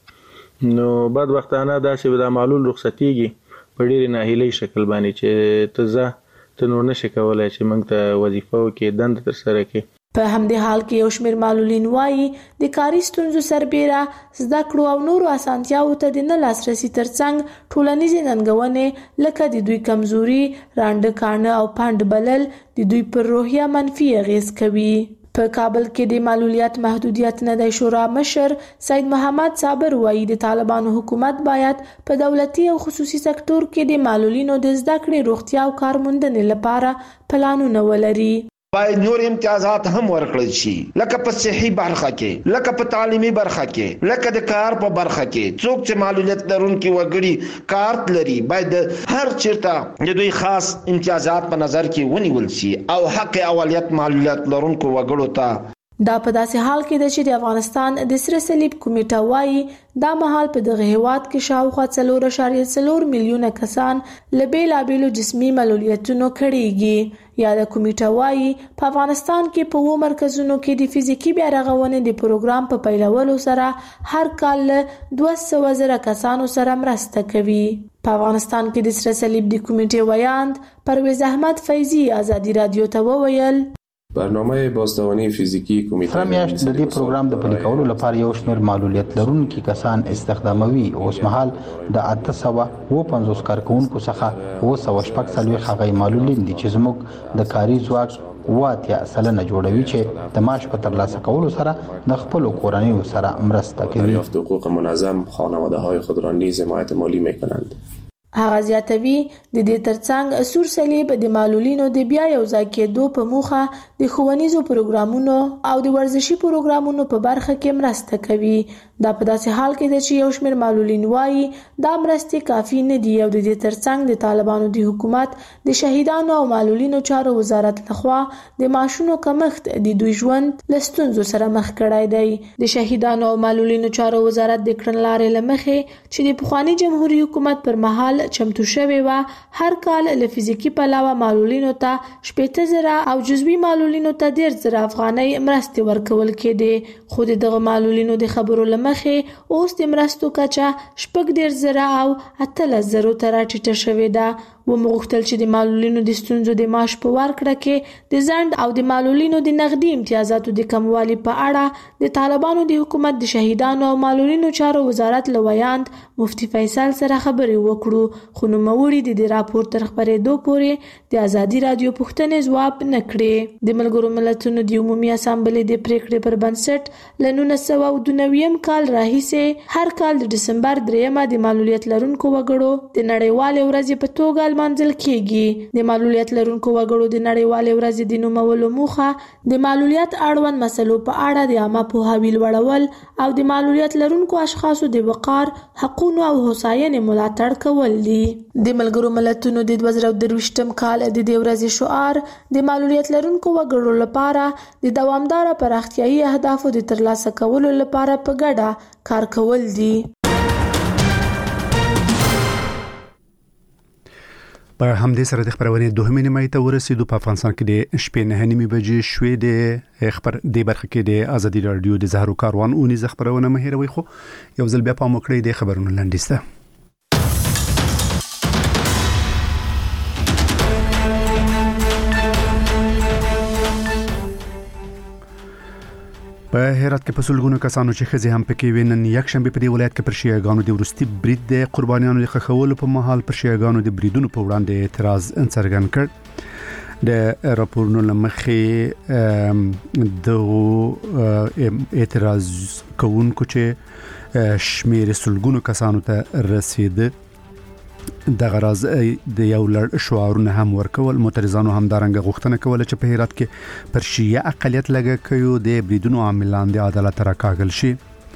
څېر. نو بدبختانه داسې به دا معلول رخصتېږي په ډېرې ناهیلۍ شکل باندې چې ته ځه ته نور نشي کولی چې موږ ته وظیفه وکړي، دنده تر سره کړي. په همدې حال کې یو شمېر معلولین وایي د کاري ستونزو سربیره زده کړو او نورو اسانتیاوو ته د نه لاسرسي ترڅنګ ټولنیزې ننګونې لکه د دوی کمزوري، رانډه کاڼه او پنډ بلل د دوی پر روحیه منفي اغیز کوي. په کابل کې د معلولیت محدودیت ندی شورا مشر سید محمد صابر وایي د طالبانو حکومت باید په دولتي او خصوصي سکتور کې د معلولینو د زده کړې، روغتیا او کارموندنې لپاره پلانونه ولري. باید نور امتیازات هم ورکړل شي، لکه په صحي برخه کې، لکه په تعلیمي برخه کې، لکه د کار په برخه کې. څوک چې معلولیت لرونکي وګړي کارت لري باید هر چیرته د دوی خاص امتیازات په نظر کې ونیول شي او حق اولیت معلولیت لرونکو وګړو ته. دا په داسې حال کې ده چې د افغانستان د سره صلیب کمیټه وایي دا مهال په دغه هیواد کې شاوخوا څلور اعشاریه څلور میلیونه کسان له بېلابېلو جسمي معلولیتونو کړېږي. یا د کمیټه وایي په افغانستان کې په اووه مرکزونو کې د فزیکي بیا رغونې د پروګرام په پیلولو سره هر کال له دوه سوه زره کسانو سره مرسته کوي. په افغانستان کې د سره صلیب د کمیټې ویاند پرویز احمد فیضي ازادي رادیو ته وویل برنامه بازدوانی فیزیکی کمیته میاشت د دې پروګرام د پلي کولو لپاره یو شمېر معلولیت لرونکي کسان استخداموي. اوس مهال د اته سوه اووه پنځوس کارکوونکو څخه اووه سوه شپږ څلوېښت هغه معلولین دي چې زموږ د کاري ځواک اووه اتیا سلنه جوړوي چې د معاش په ترلاسه کولو سره د خپلو کورنیو سره مرسته کوي. دریافت حقوق منظم خانواده های خود را نیز حمایت مالی میکنند. هغه زیاتوي د دې ترڅنګ سور صلیب د معلولینو د بیا یو ځای کېدو په موخه د ښوونیزو پروګرامونو او د ورزشي پروګرامونو په برخه کې مرسته کوي. دا په داسې حال کې ده چې یو شمېر معلولین وایي دا مرستې کافي نه دي او د دې ترڅنګ د طالبانو د حکومت د شهیدانو او معلولینو چارو وزارت لخوا د معاشونو کمښت د دوی ژوند له ستونزو سره مخ کړی دی. د شهیدانو او معلولینو چارو وزارت د کړنلارې له مخې چې د پخواني جمهوریت حکومت پر مهال چمتو شوی و هر کال له فزیکی پلاوه معلولینو ته شپېته زره او جزوي معلولینو ته ډېر زره افغانۍ مرستې ورکول کېدې. خو د دغه معلولینو د خبرو له مخې اوس د مرستو کچه شپږ ډېر زره او اتلس زرو ته راټیټه شوې ده. ومو غوښتل چې د معلولینو د ستونزو د معاش په ورکړه کې د ځنډ او د معلولینو د نغدي امتیازاتو د کموالي په اړه د طالبانو د حکومت د شهیدانو او معلولینو چارو وزارت له ویاند مفتي فیصل سره خبرې وکړو، خو نوموړي د دې راپور تر خپرېدو پورې د ازادي رادیو پوښتنې ځواب نه کړې. د ملګرو ملتونو د عمومي اسامبلې د پریکړې پر بنسټ له نولس سوه اووه نوي کال راهیسې هر کال د ډسمبر دریمه د معلولیت لرونکو وګړو د نړیوالې ورځې په توګه لمانځل کیږي. د معلولیت لرونکو وګړو د نړیوالې ورځې د نومولو موخه د معلولیت اړوند مسلو په اړه د عامه پوهاوي لوړول او د معلولیت لرونکو اشخاصو د وقار، حقوقو او هوساینې ملاتړ کول دي. د ملګرو ملتونو د دوه زره درویشتم کال د دې ورځې شعار د معلولیت لرونکو وګړو لپاره د دوامداره پراختیايي اهدافو د ترلاسه کولو لپاره په ګډه کار کول دي. په همدې سره د خبرونې دوهمې نیمایي ته ورسېدو. په افغانستان کې د شپې نه نیمې بجې شوې د خبر د برخه کې د ازادي رادیو د زهرو کاروان اونیز خبرونه مهیروي. خو یو ځل بیا په موکړې د خبرونو لنډیسته. په هرات کې په سلګونو کسانو چې خزي هم پکې وینن یک شنبه په دی ولایت کې پر شیعاګانو د ورستي برید د قربانیانو د خخولو په محل پر شیعاګانو د بریدونو په وړاندې اعتراض څرګند کړ. د راپورونو لمخې د اعتراض کوونکو چې شمیر سلګونو کسانو ته رسید د غرض د یو لړ شعارونه هم ورکول. معترضانو هم دارنګ غوښتنه کوله چې په هرات کې پر شیعه اقلیت لګه کوي د بریدونو عاملان د عدالت راکاږل شي.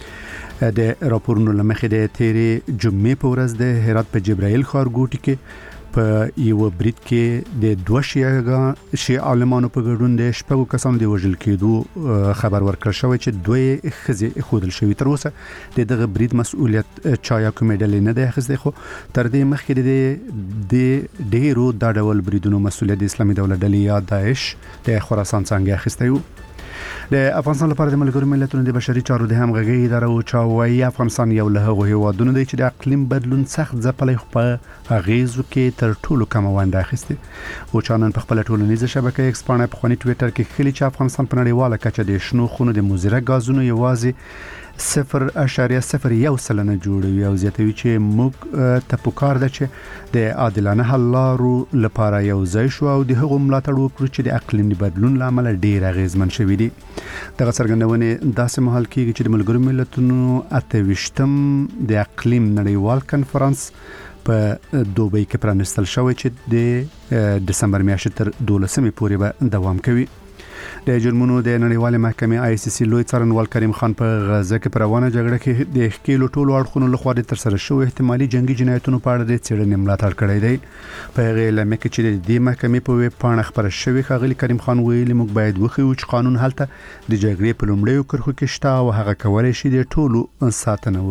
د راپورونو لمخې د تیرې جمعې په ورځ د هرات په جبرائیل ښارګوټي کې په یو برید کې د دوه شیعه شیعه عالمانو په ګډون د شپږو کسانو د وژل کېدو خبر ورکړ شوی چې دوی خزي خودل شوی. تر اوسه د دغه برید مسؤلیت چا یا کومې ډلې نه دی اخیستی. خو تر دې مخکې د د ډیرو د ډول بریدونو مسؤلیت د اسلامي دولت ډلې یا داعش د خراسان څنګه اخیستی و. د افغانستان لپاره د ملګرو ملتونو د بشري چارو د همغږي اداره او چاوي افغانستان یو له هغو هیوادونو دی چې د اقلیم بدلون سخت ځپلې په اغیزو کې تر ټولو کم ونده اخیسته. او چانن په خپل ټولنیزه شبکې ایکس باندې په خونی ټوئیټر کې خلی چې افغانستان په نړیواله کچه د شنو خونو د مزره غازونو یوازې صفر اشاریه صفر یو سلنه جوړوي او زیاتوي چې موږ ته پکار ده چې د عادلانه حل لارو لپاره یو ځای شو او د هغو ملاتړ وکړو چې د اقلیم بدلون لامل ډیر اغیزمن شوی دي. دغه څرګندونه داسې مهال کېږي چې د ملګرو ملتونو اته ویشتم د اقلیم نړیوال کنفرانس په دوبۍ کې پرانستل شوی چې د دسمبر میاشتې تر دولسمې پورې به دوام کوي. د جرمونو د نړیوال محکمې آی سی سی لوی څارنوال کریم خان په غزه کې پر روانه جګړه کې د ښکېلو ټولو اړخونو لخوا د ترسره شوی احتمالي جنگي جنایتونو په اړه د څېړنې ملاتړ کړی دی. په هغه لمه کې چې د دې محکمې په ویب پاڼه خبره شوې ښاغلي کریم خان ویلي موږ باید وښیو چې قانون هلته د جګړې په لومړیو کرښو کې شته او هغه کولای شي د ټولو ساتنه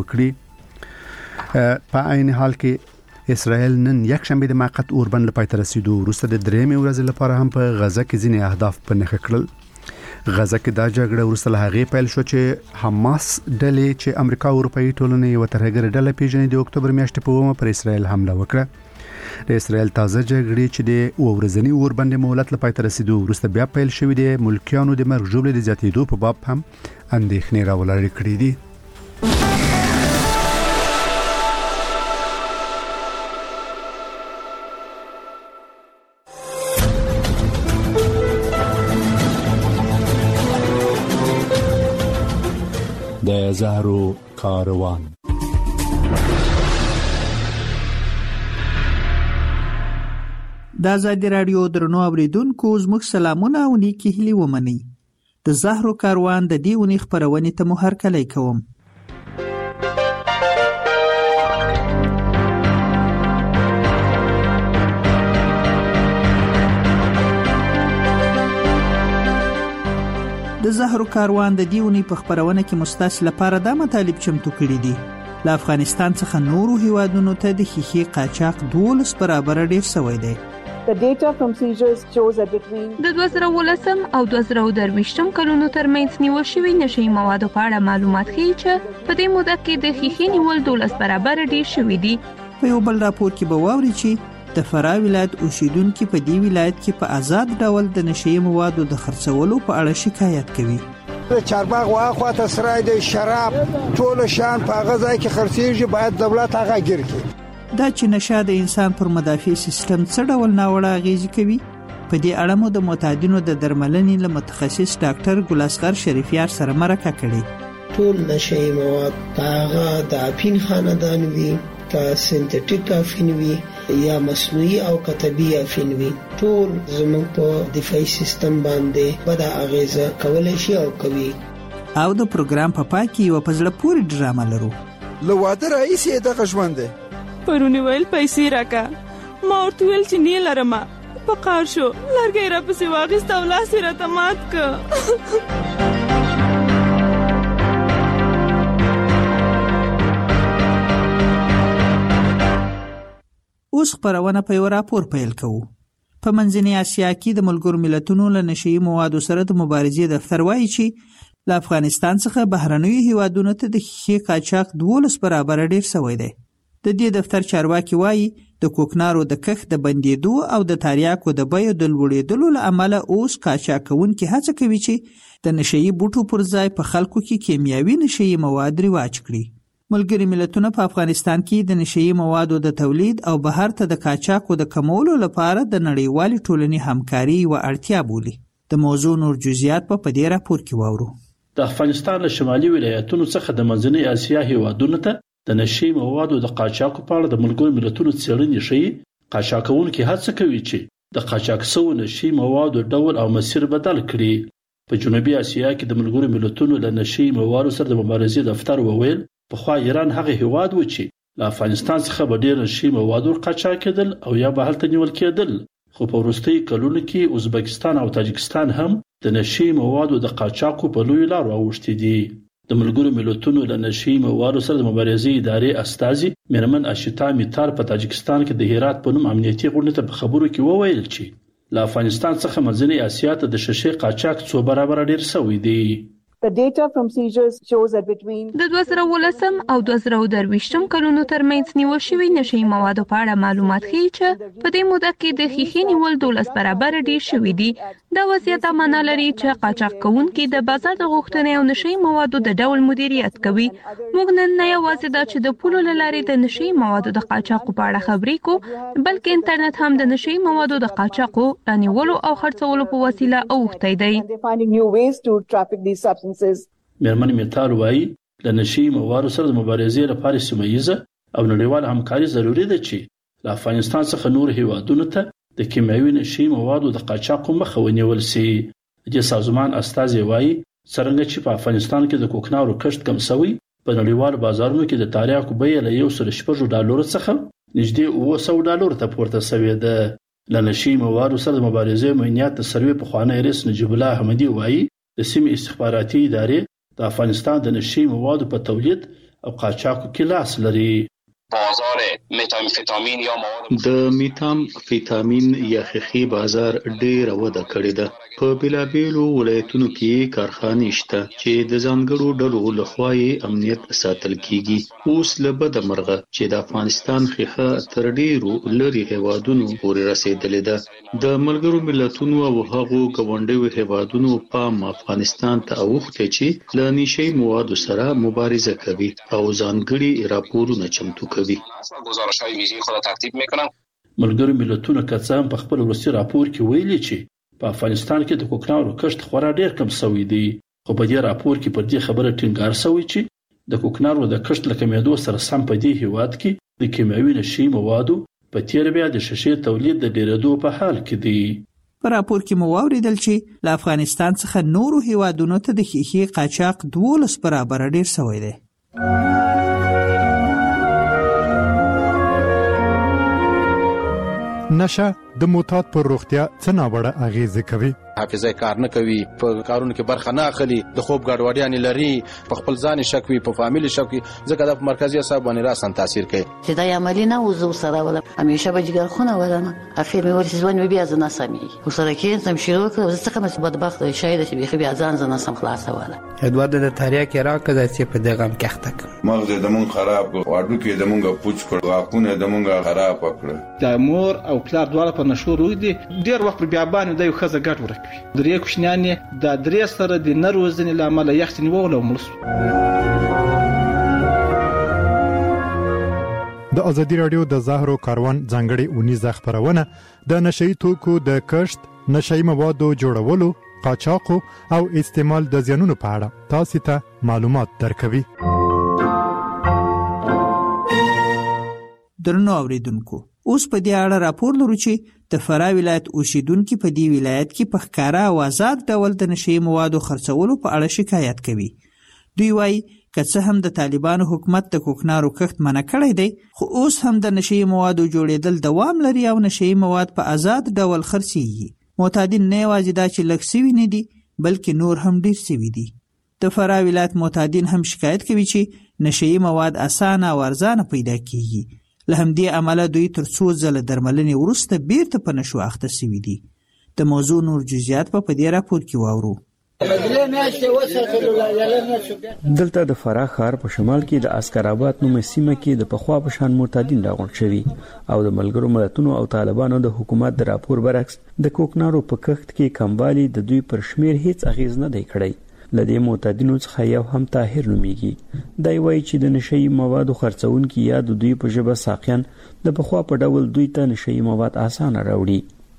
وکړي. په عین حال کې اسرائیل نن یک شنبه د موقت اوربند لپاره تر رسیدو وروسته د درېمې ورځې لپاره هم په غزه کې ځینې اهداف په نښه کړل. غزه کې دا جګړه وروسته له هغې پیل شو چې حماس ډلې چې امریکا او اروپאי ټولنې یو ترهګر ډله پیژني د اکتوبر میاشتې په اومه پر اسرائیل حمله وکړه. د اسرائیل تازه جګړې چې د اورځنی اوربند مهلت لپاره تر رسیدو وروسته بیا پیل شوې د ملکیانو د مرګ ژوبلې د زیاتېدو په باب هم اندېښنې راولري کړې دي. د زهرو کاروان. د آزادي رادیو درنو اوریدونکو زموږ سلامونه او نیکی هیلې ومنئ. د زهرو کاروان د دې اونۍ خپرونې ته مو هرکلی کوم. د زهرو کاروان د دیونی په خبرونه کې مستاس لپاره د مطالب چمتو کړي دي. له افغانستان څخه نورو هیوادونو ته د خیخي قاچاق دولس برابر ډیر شوی دی. The data from seizures shows that between د دوه زره ولسم او دوه زره درویشتم کلونو ترمنځ نیول شوی نشي موادو په اړه معلومات ښیي چې په دې موده کې د خیخي نیول دولس برابر ډیر شوی دي. په یو بل راپور کې به واوري چې د فراه ولایت اوسیدونکو په دې ولایت کې په آزاد ډول د نشي موادو د خرڅولو په اړه شکایت کوي. د چارباغ واخواته سرای د شراب ټول شان په غځای کې خرڅېږي، باید دولت هغه ګیر کړي. دا چې نشه د انسان پر مدافع سیستم څه ډول ناوړه اغیزې کوي، په دې اړه مو د معتادینو د درملنې له متخصص ډاکټر ګل اصغر شریفیار سره مرکه کړې. ټول نشي مواد هغه د اپین خاندان وی که سنتیټیک افین وي یا مصنوعي او کتبي افین وي، ټول زموږ په دفاعي سیستم باندې بد اغیزه کولای شي او کوي. او د پروګرام په پای کې یو په زړه پورې ډرامه لرو. له واده راهیسې دغه ژوند دی. پرونی ویل پیسې راکا، ما ورته ویل چې نه لرم، په قار شو لرګی را پسې واغېست او لاس یې راته مات که. اوس خپرونه په یو راپور پیل کوو. په منځنۍ اسیا کې د ملګرو ملتونو له نشئی موادو سره د مبارزې دفتر وایي چې له افغانستان څخه بهرنیو هیوادونو ته د ښیښې قاچاق دولس برابره ډیر شوی دی. د دې دفتر چارواکي وایي د کوکنارو د کښت د بندېدو او د تریاکو د بیو د لوړېدلو له امله اوس قاچاقونکي هڅه کوي چې د نشئی بوټو پر ځای په خلکو کې کیمیاوي نشئی مواد رواج کړي. ملګري ملتونه په افغانستان کې د نشئی موادو د تولید او بهر ته د قاچاقو د کمولو لپاره د نړیوالې ټولنې همکاري یوه اړتیا بولي. د موضوع نور جزئیات په دې راپور کې واورو. د افغانستان له شمالي ولایتونو څخه د منځنۍ اسیا هیوادونو ته د نشئی موادو د قاچاقو په اړه د ملګرو ملتونو څېړنې ښيي قاچاقونکي هڅه کوي چې د قاچاق شوو نشئی موادو ډول او مسیر بدل کړي. په جنوبي اسیا کې د ملګرو ملتونو له نشئی موادو سره د مبارزې دفتر وویل پخوا ایران هغه هیواد و چې له افغانستان څخه به ډېر نشئی مواد قاچاق کېدل او یا به هلته نیول کېدل، خو په وروستیو کلونو کې ازبکستان او تاجکستان هم د نشئی موادو د قاچاقو په لویو لارو اوښتي دي. د ملګرو ملتونو له نشئی موادو سره د مبارزې ادارې استازي میرمن اشیتا میتار په تاجکستان کې د هرات په نوم امنیتي غونډې ته په خبرو کې وویل چې له افغانستان څخه منځنۍ اسیا ته د شیشې قاچاق څو برابر ډیر شوی دی. The data from seizures shows that between د دوه زره ولسم او دوه زره درویشتم کلونو ترمنځ نیول شوي نشئی موادو په اړه معلومات ښیي چې په دې موده کې د ښیښې نیول دولس برابره ډیر شوي دي. دا وضعیت معنا لري چې قاچاق کوونکي د بازار د غوښتنې او نشئی موادو د ډول مدیریت کوي. موږ نن نه یوازې دا چې د پولو له لارې د نشئی موادو د قاچاقو په اړه خبرې کوو، بلکې انټرنیټ هم د نشئی موادو د قاچاقو رانیولو او خرڅولو په وسیله اوښتی دی. میرمن میتار وایي له نشئی موادو سره د مبارزې لپاره سیمه‌ییزه او نړیواله همکاري ضروري ده چې له افغانستان څخه نور هیوادونو ته د کیمیاوي نشئی موادو د قاچاقو مخه ونیول شي. د سازمان استازي وایي څرنګه چې په افغانستان کې د کوکنارو کښت کم شوی، په نړیوالو بازارونو کې د تریاکو بیه له یو سل شپږ ډالرو څخه نږدې اوه سوه ډالرو ته پورته شوې ده. له نشئی موادو سره د مبارزې امنیت د سروې پخوانی رئیس نجیب الله احمدي وایي د سیمې استخباراتي ادارې د افغانستان د نشئی موادو په تولید او قاچاقو کې لاس لري. بازار متامفیتامین یا مواد د میتامفیتامین یا ښیښې بازار ډېره وده کړې ده. په بېلابېلو ولایتونو کې کارخانې شته چې د ځانګړو ډلو لخوا یې امنیت ساتل کیږي. اوس له بده مرغه چې د افغانستان ښیښه تر ډېرو لرې هیوادونو پورې رسېدلې ده. د ملګرو ملتونو او هغو ګاونډیو هیوادونو پام افغانستان ته اوښتی چې له نشئی موادو سره مبارزه کوي او ځانګړي راپورونه چمتو کوي. گزارش‌های ویژه خود ترتیب می‌کنم. ملګرو ملتونو کڅام په خپل وروستي راپور کې ویلي چې په افغانستان کې د کوکنارو کښت خورا ډیر کم شوی دی، خو په دې راپور کې پر دې خبره ټینګار شوی چې د کوکنارو د کښت له کمیدو سره سم په دې هیواد کې د کیمیاوي نشئی موادو په تیر بیا د شیشې تولید د ډیرېدو په حال کې دی. په راپور کې مو واوریدل چې له افغانستان څخه نورو هیوادونو ته د ښیښې قاچاق دولس برابره ډیر شوی دی. نشه د معتاد پر روغتیا څه ناوړه اغیزه کوي؟ حافظه کار نه کوي، په کارونو کې برخه نه اخلي، د خوب ګډوډي لري، په خپل ځان شک وي، په فامیل شک وي، ځکه د مرکزي اعصاب باندې راسن تاثیر کوي. چې دا عملی نه وزو سره ولا همیشه به جګر خونه ولنه اخر مې ورسې ځوان مې بیا ځنه سمي وسره کې سم شروع کړ، زه څنګه مې بدبخت شاید چې بیا بیا ځان ځنه سم خلاص ولا ادوار د تاریخ راکړه چې په دغه هم کېخته مغز د مون خراب واډو کې د مونږه پوچ کړ، واکونه د مونږه خراب کړ. د مور او پلار دواړه په نشو روي دي، ډیر وخت بیا باندې د یو خزه ګټ ورکوي. درې کوشنیانې د درې سره د نروزنې لامل یخنی وول او ملس. د ازادي رادیو د زهرو کاروان ځانګړي اونیزه خبرونه د نشئی توکو د کښت، نشئی موادو جوړولو، قاچاقو او استعمال د زیانونو په اړه تاسو ته معلومات درکوي. درنو اوریدونکو اوس په دې اړه راپور لرو چې د فراه ولایت اوسیدونکي په دې ولایت کې په ښکاره او آزاد ډول د نشي موادو خرڅولو په اړه شکایت کوي. دوی وایي که څه هم د طالبانو حکومت د کوکنارو کښت منع کړی دی، خو اوس هم د نشي موادو جوړېدل دوام لري او نشي مواد په آزاد ډول خرڅېږي. معتادین نه یوازې دا چې لږ سوي نه دي بلکې نور هم ډېر سوي دي. د فراه ولایت معتادین هم شکایت کوي چې نشي مواد اسانه او ارزانه پیدا کیږي. له همدې امله دوی تر څو ځله درملنې وروسته بیرته په نشو اخته سوي دي. د موضوع نور جزئیات په دې راپور کې واورو. دلته د فراه ښار په شمال کې د عسکر آباد نومې سیمه کې د پخوا په شان معتادین راغونډ شوي او د ملګرو ملتونو او طالبانو د حکومت د راپور برعکس د کوکنارو په کښت کې کموالی د دوی پر شمیر هیڅ اغیز نه دی کړی. له دې معتادینو څخه یو هم طاهر نومیږي. دی وایي چې د نشي موادو خرڅونکي یا د دوی په ژبه ساقیان د پخوا په ډول دوی ته نشي مواد اسانه راوړي.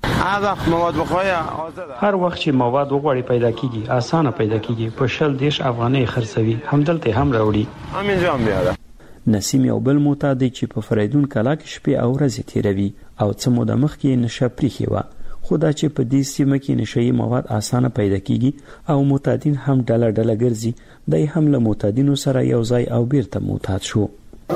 هر وخت چې مواد وغواړي پیدا کیږي، اسانه پیدا کیږي، په شل دیش افغانۍ خرڅوي، همدلته هم راوړي. همینجا هم بیاره. نسیم یو بل معتاد دی چې په فریدون کلا کې شپې او ورځې تیروي او څه موده مخکې نشه پریښې وه، خو دا چې په دې سیمه کې نشي مواد اسانه پیدا کیږي او معتادین هم ډله ډله ګرځي، دی هم له معتادینو سره یو ځای او بیرته معتاد شو.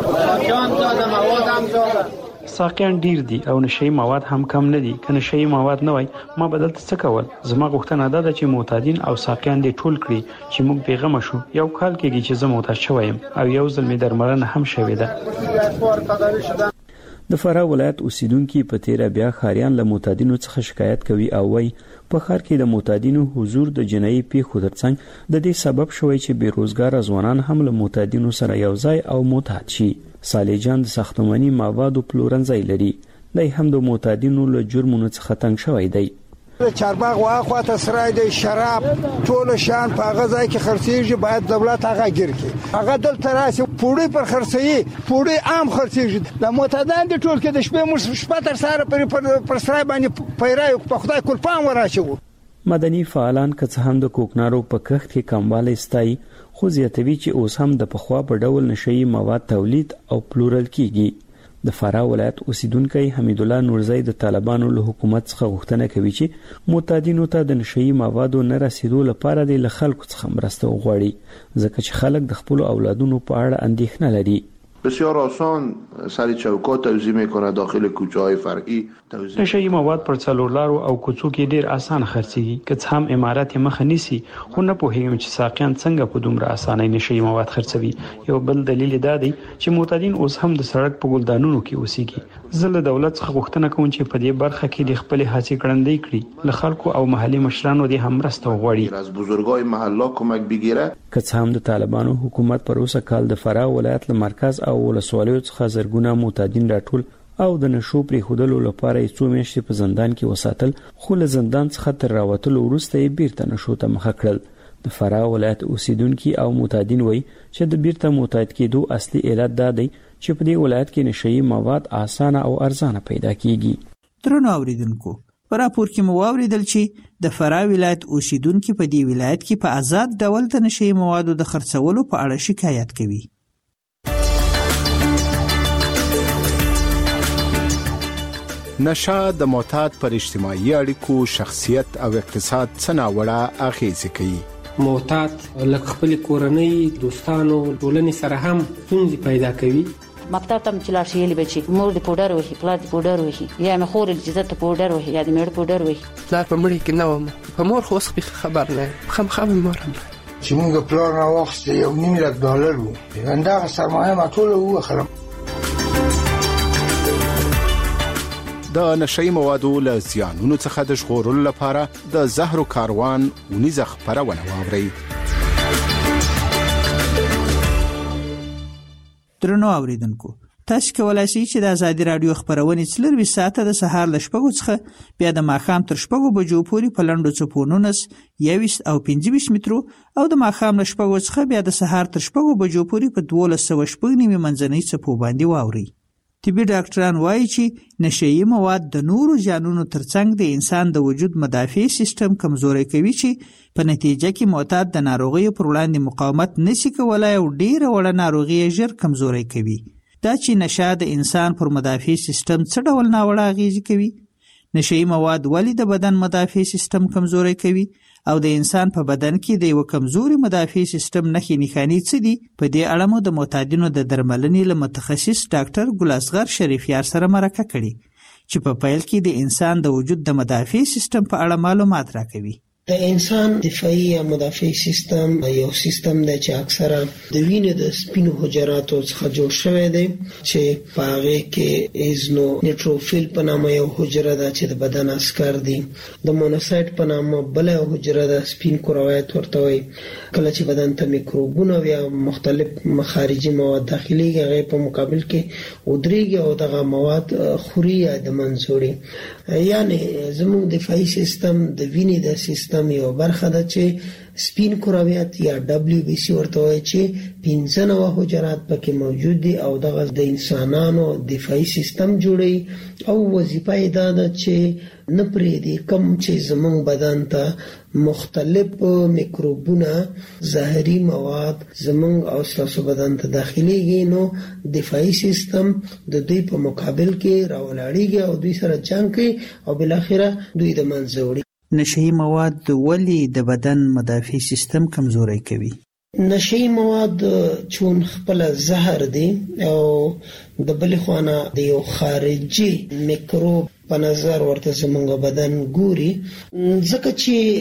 ساقیان ډیر دي او نشي مواد هم کم نه دي. که نشي مواد نه وای ما بدل څه کول. زما غوښتنه دا ده چې معتادین او ساقیان دې ټول کړي چې موږ بیغمه شو. یو کال کېږي چې زه معتاد شوم او یو ځل مې درملنه هم شوې ده. د فراه ولایت اوسیدونکي په تیره بیا ښاریان له معتادینو څخه شکایت کوي او وایي په ښار کې د معتادینو حضور د جنایي پیښو ترڅنګ د دې سبب شوی چې بیروزګاره ځوانان هم له معتادینو سره یو ځای او معتاد شي. صالح جان د ساختماني موادو پلورنځی لري. دی هم د معتادینو له جرمونو څخه تنګ شوی دی. چارباغ واخوا ته سرای دی، شراب ټول شان په هغه ځای کې خرڅېږي، باید دولت هغه ګیر کړي. هغه دلته راسي پوړی پر خرڅوي، پوړی عام خرڅېږي. د معتادان دي ټول کې د شپې موږ شپه تر سهاره پرې پر سرای باندې پیرایو په خدای کلپان وراچوو. مدني فعالان که څه هم د کوکنارو په کښت کې کموالی ستایي، خو زیاتوي چې اوس هم د پخوا په ډول نشي مواد تولید او پلورل کیږي. د فراه ولایت اوسیدونکی حمید الله نورزی د طالبانو له حکومت څخه غوښتنه کوي چې معتادینو ته د نشي موادو نه رسیدو لپاره د خلکو څخه مرسته وغواړي، ځکه چې خلک د خپل اولادونو په اړه اندېښنه لري. بسیار آسان سر چوکات توزیع میکنه، داخل کوچه های فرعی توزیع. نشي مواد پر څلور لارو او کوڅو کې ډیر اسان خرڅيږي، که څه هم امارات مخه نیسي، خو نه پوهیږم چې ساقیان څنګه په دومره اسانۍ نشي مواد خرڅوي. یو بل دلیل دا دی چې معتادین اوس هم د سړک په ګلدانونو کې اوسېږي. زه له دولت څخه غوښتنه کوم چې په دې برخه کې د خپل هڅې کړندې کړي، له خلکو او محلي مشرانو دې هم مرسته وغواړي. از بزرگای محله کمک بگیره. که څه هم د طالبانو حکومت پر اوسه کال د فراه ولایت له مرکز او ولسوالیو څخه زرګونه معتادین راټول او د نشو پرېښودلو لپاره یې څو میاشتې په زندان کې وساتل، خو له زندان څخه تر راوتلو وروسته یې بیرته نشو ته مخه کړل. د فراه ولایت اوسیدونکي او معتادین وایي چې د بیرته معتاد کېدو اصلي علت دا دی چې په دې ولایت کې نشي مواد اسانه او ارزانه پیدا کیږي. درنو اوریدونکو، په راپور کې مو واوریدل چې د فراه ولایت اوسیدونکي په دې ولایت کې په آزاد ډول د نشي موادو د خرڅولو په اړه شکایت کوي. نشه د معتاد پر اجتماعي اړیکو، شخصیت او اقتصاد څه ناوړه اغیزې کوي. معتاد لکه خپل کورنۍ، دوستانو، ټولنې سره هم ستونزې پیدا کوي. مکتب ته چې لاړ شي یلی بچي مور دې پوډر وهي، پلار دې پوډر وهي، یا مې خور دې عزت پوډر وهي، یا دې مېړه پوډر وهي. پلار په مړي کې نه وم، په مور خو اوس خبر نه یم، خامخا مې مور هم چې موږ پلار نه واخیست یو نیم لک ډالر و، همدغه سرمایه ما ټوله ووخلم. د نشي موادو له زیانونو څخه د ژغورلو لپاره د زهرو کاروان ونیزه خپرونه واورئ. درنو اوریدونکو، تاسو کولای شئ چې د ازادي رادیو خبرونه څلور ساعته د سهار ل شپږو څخه بیا د ماښام تر شپږو بجو پورې په لنډو څپو نونس یویشت او پنځه ویشت مترو او د ماښام ل شپږو څخه بیا د سهار تر شپږو بجو پورې په دولس سوه شپږ نیمې منځنۍ څپو باندې واورئ. طبي ډاکټران وایي چې نشئی مواد د نورو ژانونو ترڅنګ د انسان د وجود مدافع سیستم کمزوري کوي چې په نتیجه کې معتاد د ناروغیو پر وړاندې مقاومت نشي کولای او ډیره وړه ناروغي ژر کمزوري کوي. دا چې نشه د انسان پر مدافع سیستم څه ډول ناوړه اغیزې کوي، نشهیي مواد ولې د بدن مدافع سیستم کمزوری کوي او د انسان په بدن کې د یو کمزوري مدافع سیستم نښې نښانې څه دي. په دې اړه مو د معتادینو د درملنې له متخصص ډاکټر ګل اصغر شریفیار سره مرکه کړې چې په پیل کې د انسان د وجود د مدافع سیستم په اړه معلومات راکوي. د انسان دفاعي یا مدافع سیستم یو سیستم دی چې اکثرا د وینې د سپینو حجراتو څخه جوړ شوی دی چې په هغه کې ایزنو نیټروفیل په نامه یو حجره ده چې د بدن عسکر دي، د مونوسایت په نامه بل یو حجره ده سپین کرویات ورته وایي. کله چې بدن ته میکروبونه یا مختلف خارجي مواد داخليږي هغه په مقابل کې ودرېږي او دغه مواد خوري یا د منځوري. یعنی زموږ دفاعي سیستم د وینې د سیستم یو برخه ده چې سپین کرویات یا دبلیو بی سی ورته وایي چې پنځه نوع حجرات پکې موجود دي او دغه د انسانانو دفاعي سیستم جوړي او وظیفه یې دا ده چې نه پرېږدي کوم چې زموږ بدن ته مختلف میکروبونه زهري مواد زموږ او ستاسو بدن ته داخليږي، نو دفاعي سیستم د دوی په مقابل کې راولاړیږي او دوی سره جنگ کوي او بالاخره دوی د منځه وړي. نشهیي مواد ولې د بدن مدافع سیستم کمزوری کوي؟ نشهیي مواد چون خپل زهر دي او د بل خوانه د یو خارجي میکروب په نظر ورته زموږ بدن ګوري، ځکه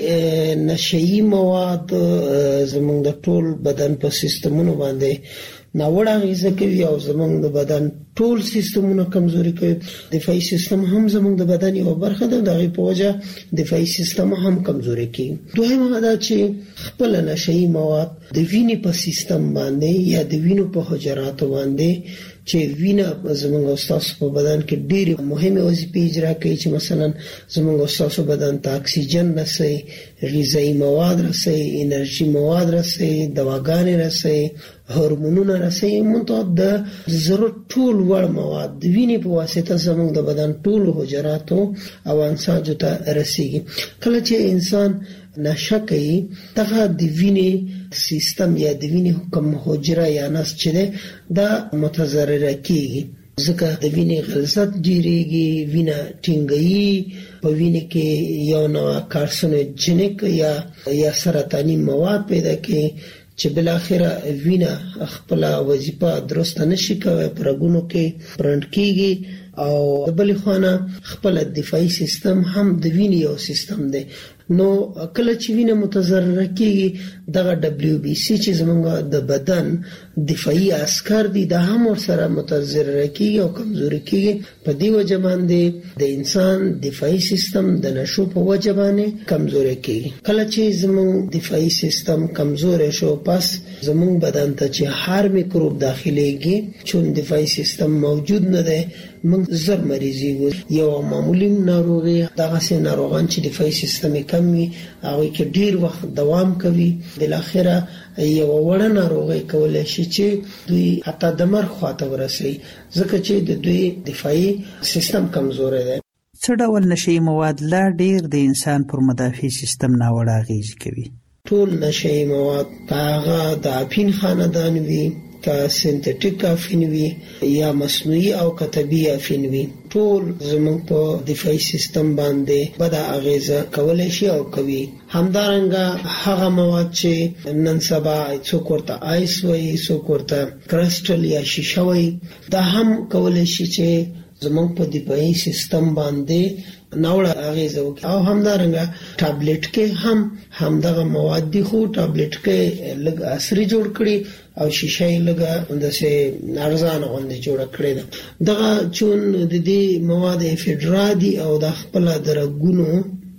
چې نشهیي مواد زموږ د ټول بدن په سیستمونو باندې ناوړه اغیزه کوي او زموږ د بدن ټول سیستمونه کمزوري کوي. دفاعي سیستم هم زموږ د بدن یو برخه ده، دغه په وجه دفاعي سیستم هم کمزوري کوي. دویمه دا چې خپل نشهیي مواد د وینې په سیستم باندې یا د وینو په حجراتو باندې چې وینه زموږ استاسو په بدن کې ډېری مهمه وظیفې اجرا کوي، چې مثلا زموږ استاسو بدن ته اکسیجن رسي، غذایی مواد رسي، انرژي مواد رسي، دواګانې رسي، هورمونونه رسي، مونږ د ضرورت ټول وړ مواد د وینې په واسطه زموږ د بدن ټول حجراتو او انساجو ته رسیږي. کله چې انسان نشه کوي دغه د وینې سیستم یا د وینې کوم حجره یا نسج ده دا متضرر کیږي، ځکه د وینې غلظت ډیریږي، وینه ټینګي، په وینې کې یو نوع کارسینوجنیک یا یا سرطاني مواد پیدا کوي چې بل اخره وینه خپل وظیفه درسته نشي کوي، پرګونو کې پرند کیږي او بل خوانه خپل دفاعي سیستم هم د وینې یو سیستم دی. نو کله چې وینه متضرر کیږي دغه دبلیو بی سی چې زمونږ د بدن دفاعي عسكر دي دا هم ورسره متضرر کیږي او کمزوري کیږي. په دې وجه باندې د انسان دفاعي سیستم د نشو په وجه باندې کمزوري کیږي. کله چې زمونږ دفاعي سیستم کمزوري شو پس زمونږ بدن ته چې هر میکروب داخليږي چون دفاعي سیستم موجود نه دی موږ زر مریضي وو. یو معمولی ناروغي دغه سي ناروغان چې دفاعي سیستم کمی هغه کې ډیر وخت دوام کوي، بل اخره یو وړه ناروغي کولای شي چې دوی حتی د مرګ خواته ورسي، ځکه چې د دوی دفاعي سیستم کمزوري دی. څه ډول نشي مواد لا ډیر د انسان پر مدافع سیستم ناوړه اغیز کوي؟ ټول نشي مواد هغه د اپین خاندان وي، کا سنتټیک افین وي یا مصنوعي او کتبي افین وي، ټول زموږ په دفاعي سیستم باندې بد اغیزه کولای شي او کوي. همدارنګه هغه مواد چې نن سبا څوک ورته آیس وایي، څوک ورته کرسټل یا شیشه وایي، دا هم کولای شي چې زموږ په دفاعي سیستم باندې ناوړه اغیزه وکړي. او همدارنګه ټابلیټ کې هم همدغه مواد دي، خو ټابلیټ کې لږ عصري جوړ کړي او شیشه یې لږه انداسه ارزان غونډه جوړ کړي ده. دغه چون د دې مواد افیډرا دي او د خپل درګونو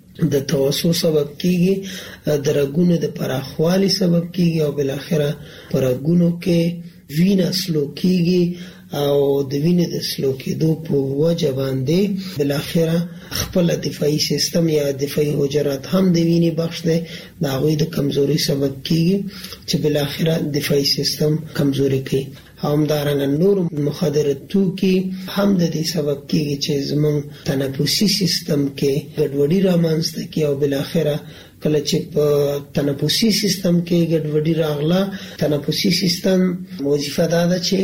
د توسو سبب کیږي، درګونو د پراخوالي سبب کیږي او بل اخره پرګونو کې وینه سلو کیږي او د وینې د سلو کېدو په وجه باندې بل اخره خپل دفاعي سیستم یا دفاعي حجرات هم د وینې بخش دی، دا غوي د کمزوري سبب کیږي چې بل اخره دفاعي سیستم کمزوري کوي. همدارنګه نور مخدر توکي هم د دې سبب کیږي چې زموږ تنفسي سیستم کې ګډوډي رامنځته کوي او بل اخره کله چې په تنفسي سیستم کې ګډوډي راغله، تنفسي سیستم وظیفه دا ده چې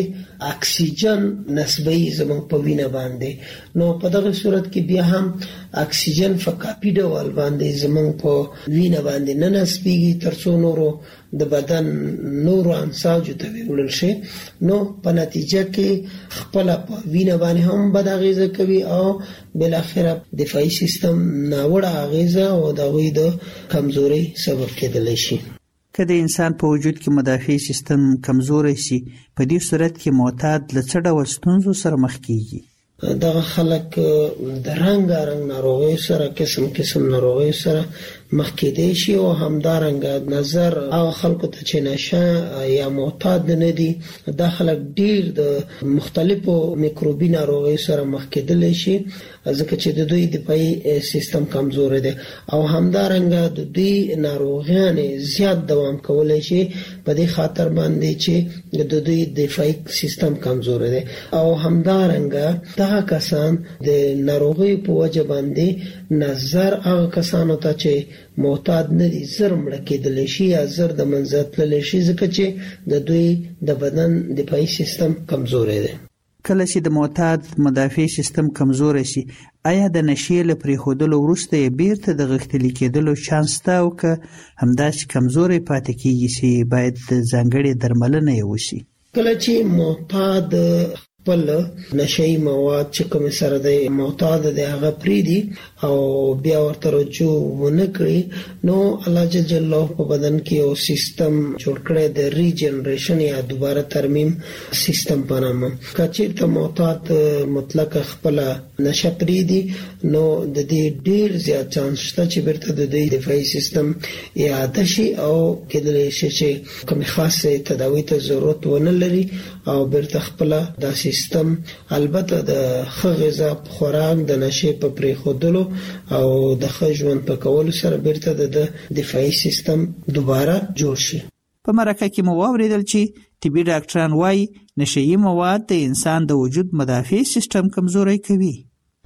اکسیجن نسبی زموږ په وینه باندې، نو په دغه صورت کې بیا هم اکسیجن په کاپی ډول باندې زموږ په وینه باندې نه نسبیږي ترڅو نورو د بدن نورو انساجو ته وړل شي، نو په نتیجه کې خپل په وینه باندې هم بد اغیزه کوي او بل اخره دفاعي سیستم ناوړه اغیزه او د وې د کمزوري سبب کېدلی شي. که د انسان په وجود کې مدافع سیستم کمزوری شي، په دې صورت کې معتاد له څه ډول ستونزو سره مخ کیږي؟ دغه خلک د رنګارنګ ناروغیو سره قسم قسم ناروغیو سره مخ کېدای شي او همدارنګه نظر هغه خلکو ته چې نشه یا معتاد نه دي، دا خلک ډیر د مختلفو میکروبي ناروغیو سره مخ کېدلی شي ځکه چې د دوی دفاعي سیستم کمزور دی او همدارنګه د دوی ناروغیان زیات دوام کولی شي په دې خاطر باندې چې د دوی دفاعي سیستم کمزور دی او همدارنګه دغه کسان د ناروغي په وجه باندې نظر هغه کسانو ته چې معتاد نه دي زر مړه کېدلی شي یا زر د منځه تللی شي ځکه چې د دوی د بدن دفاعي سیستم کمزوری دی. کله چې د معتاد مدافع سیستم کمزوری شي، آیا د نشې له پرېښودلو وروسته یې بیرته د غښتلي کېدلو چانس شته او که همداسې کمزوری پاتې کېږي چې باید ځانګړې درملنه یې وشي؟ کله چې معتاد خپل نشئی مواد چې کوم سره د معتاد د هغه پریدي او بیا ورته رجوع ونه کړي، نو الله جل جلاله په بدن کې یو سیستم جوړ کړی د ریجنریشن یا دوباره ترمیم سیستم په نامه. که چېرته معتاد مطلق خپل نشه پریدي، نو د دې ډیر زیات چانس شته چې بیرته د دوی دفاعي سیستم اعاده شي او کېدلی شي چې کوم خاصه تداوی ته ضرورت ونه لري او بیرته خپل د سیستم البته د ښه غذا خوراک د نشې په پرېښودلو او د ښه ژوند په کولو سره بیرته د دفاعي سیستم دوباره جوړ شي. په مرکه کې مو واوریدل چې طبي ډاکټران وايي نشئی مواد د انسان د وجود مدافع سیستم کمزوری کوي.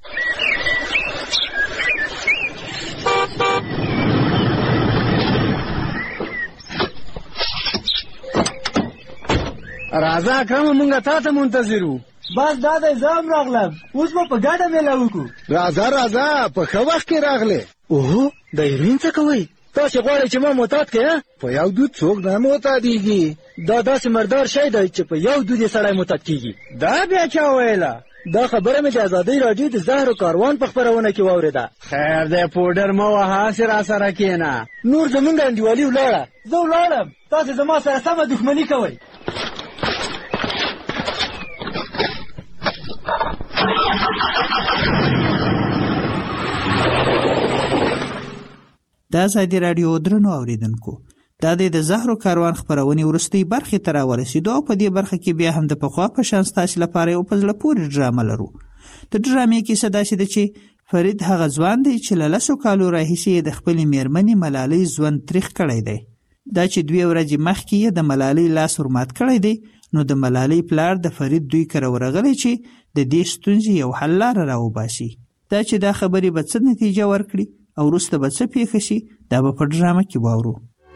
راځه اکرم مونږه تا ته منتظر وو. بس دا د زام راغلم، اوس به په ګډه میله وکړو. راځه راځه په ښه وخت کې راغلې. اوهو د هیروین څه کوئ؟ تاسې غواړئ چې ما معتاد کړې؟ په یو دود څوک نه معتادېږي. دا داسې مردار شی دی چې په یو دود یې سړی معتاد کېږي. دا بیا چا ویله؟ دا خبره مې د ازادۍ راډیو د زهرو کاروان په خپرونه کې واورېده. خیر دی پوډر مه وهه، هسې راسره کښېنه. نور زمونږ انډیوالي ولاړه. زه ولاړم، تاسې زما سره سمه دښمني کوئ. دا ازادي راډیو درنو اوریدونکو، دا د زهرو کاروان خپرونې وروستۍ برخې ته راورسېدو او په دې برخه کې بیا هم د پخوا په شان ستاسې لپاره یو په زړه پورې ډرامه لرو. د ډرامې کیسه داسې ده چې فرید هغه ځوان دی چې له لسو کالو راهیسې د خپلې میرمنې ملالۍ ژوند تریخ کړی دی. دا چې دوې ورځې مخکې یې د ملالۍ لاس ورمات کړی دی، نو د ملالۍ پلار د فرید دوی کره ورغلی چې د دې ستونزې یو حل لاره راوباسي. دا چې دا خبرې به څه نتیجه ورکړي او وروسته به څه پیښه شي، دا به په ډرامه کې واورو.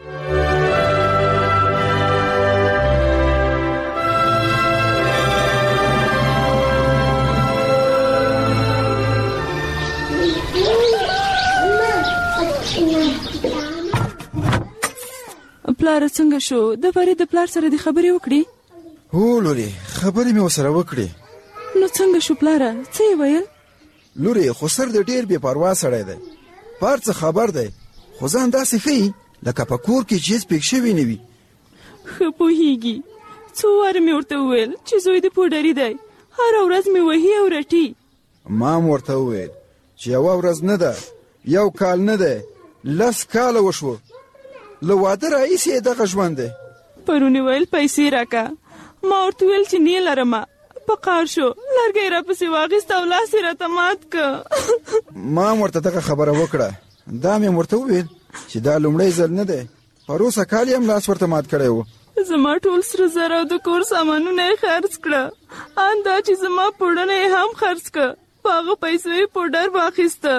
پلار څنګه شو؟ د فرید د پلار سره د خبرې وکړې؟ هو لوري، خبرې مې ورسره وکړې. نو څنګه شو پلاره؟ څه یې ویل؟ لوري خو سر د ډېر بې پروا سړی دی، پار څه خبر دی، خو ځان داسې ښیي لکه په کور کې چیز پېښ شوي نه وي. ښه پوهېږي، څو واره مې ورته وویل چې زوی د پوډري دی، هره ورځ مې وهي او رټي. ما م ورته وویل چې یوه ورځ نه ده، یو کال نه دی، لس کاله وشوه، له واده راهیسې یې دغه ژوند دی. پرون یې ویل پیسې راکه، ما ورته ویل چې نه لرمه، په قار شو، لرګی راپسې واخیست او لاس یې راته مات که. ما م ورته دغه خبره وکړه، دا مې ورته وویل چې دا لومړی ځل نه دی، پروسه کال یې هم لاس ورته مات کړی و. زما ټول سره زر او د کور سامانونه یې خرڅ کړه، ان دا چې زما پوډرونه یې هم خرڅ کړه، په هغه پیسو یې پوډر واخیسته.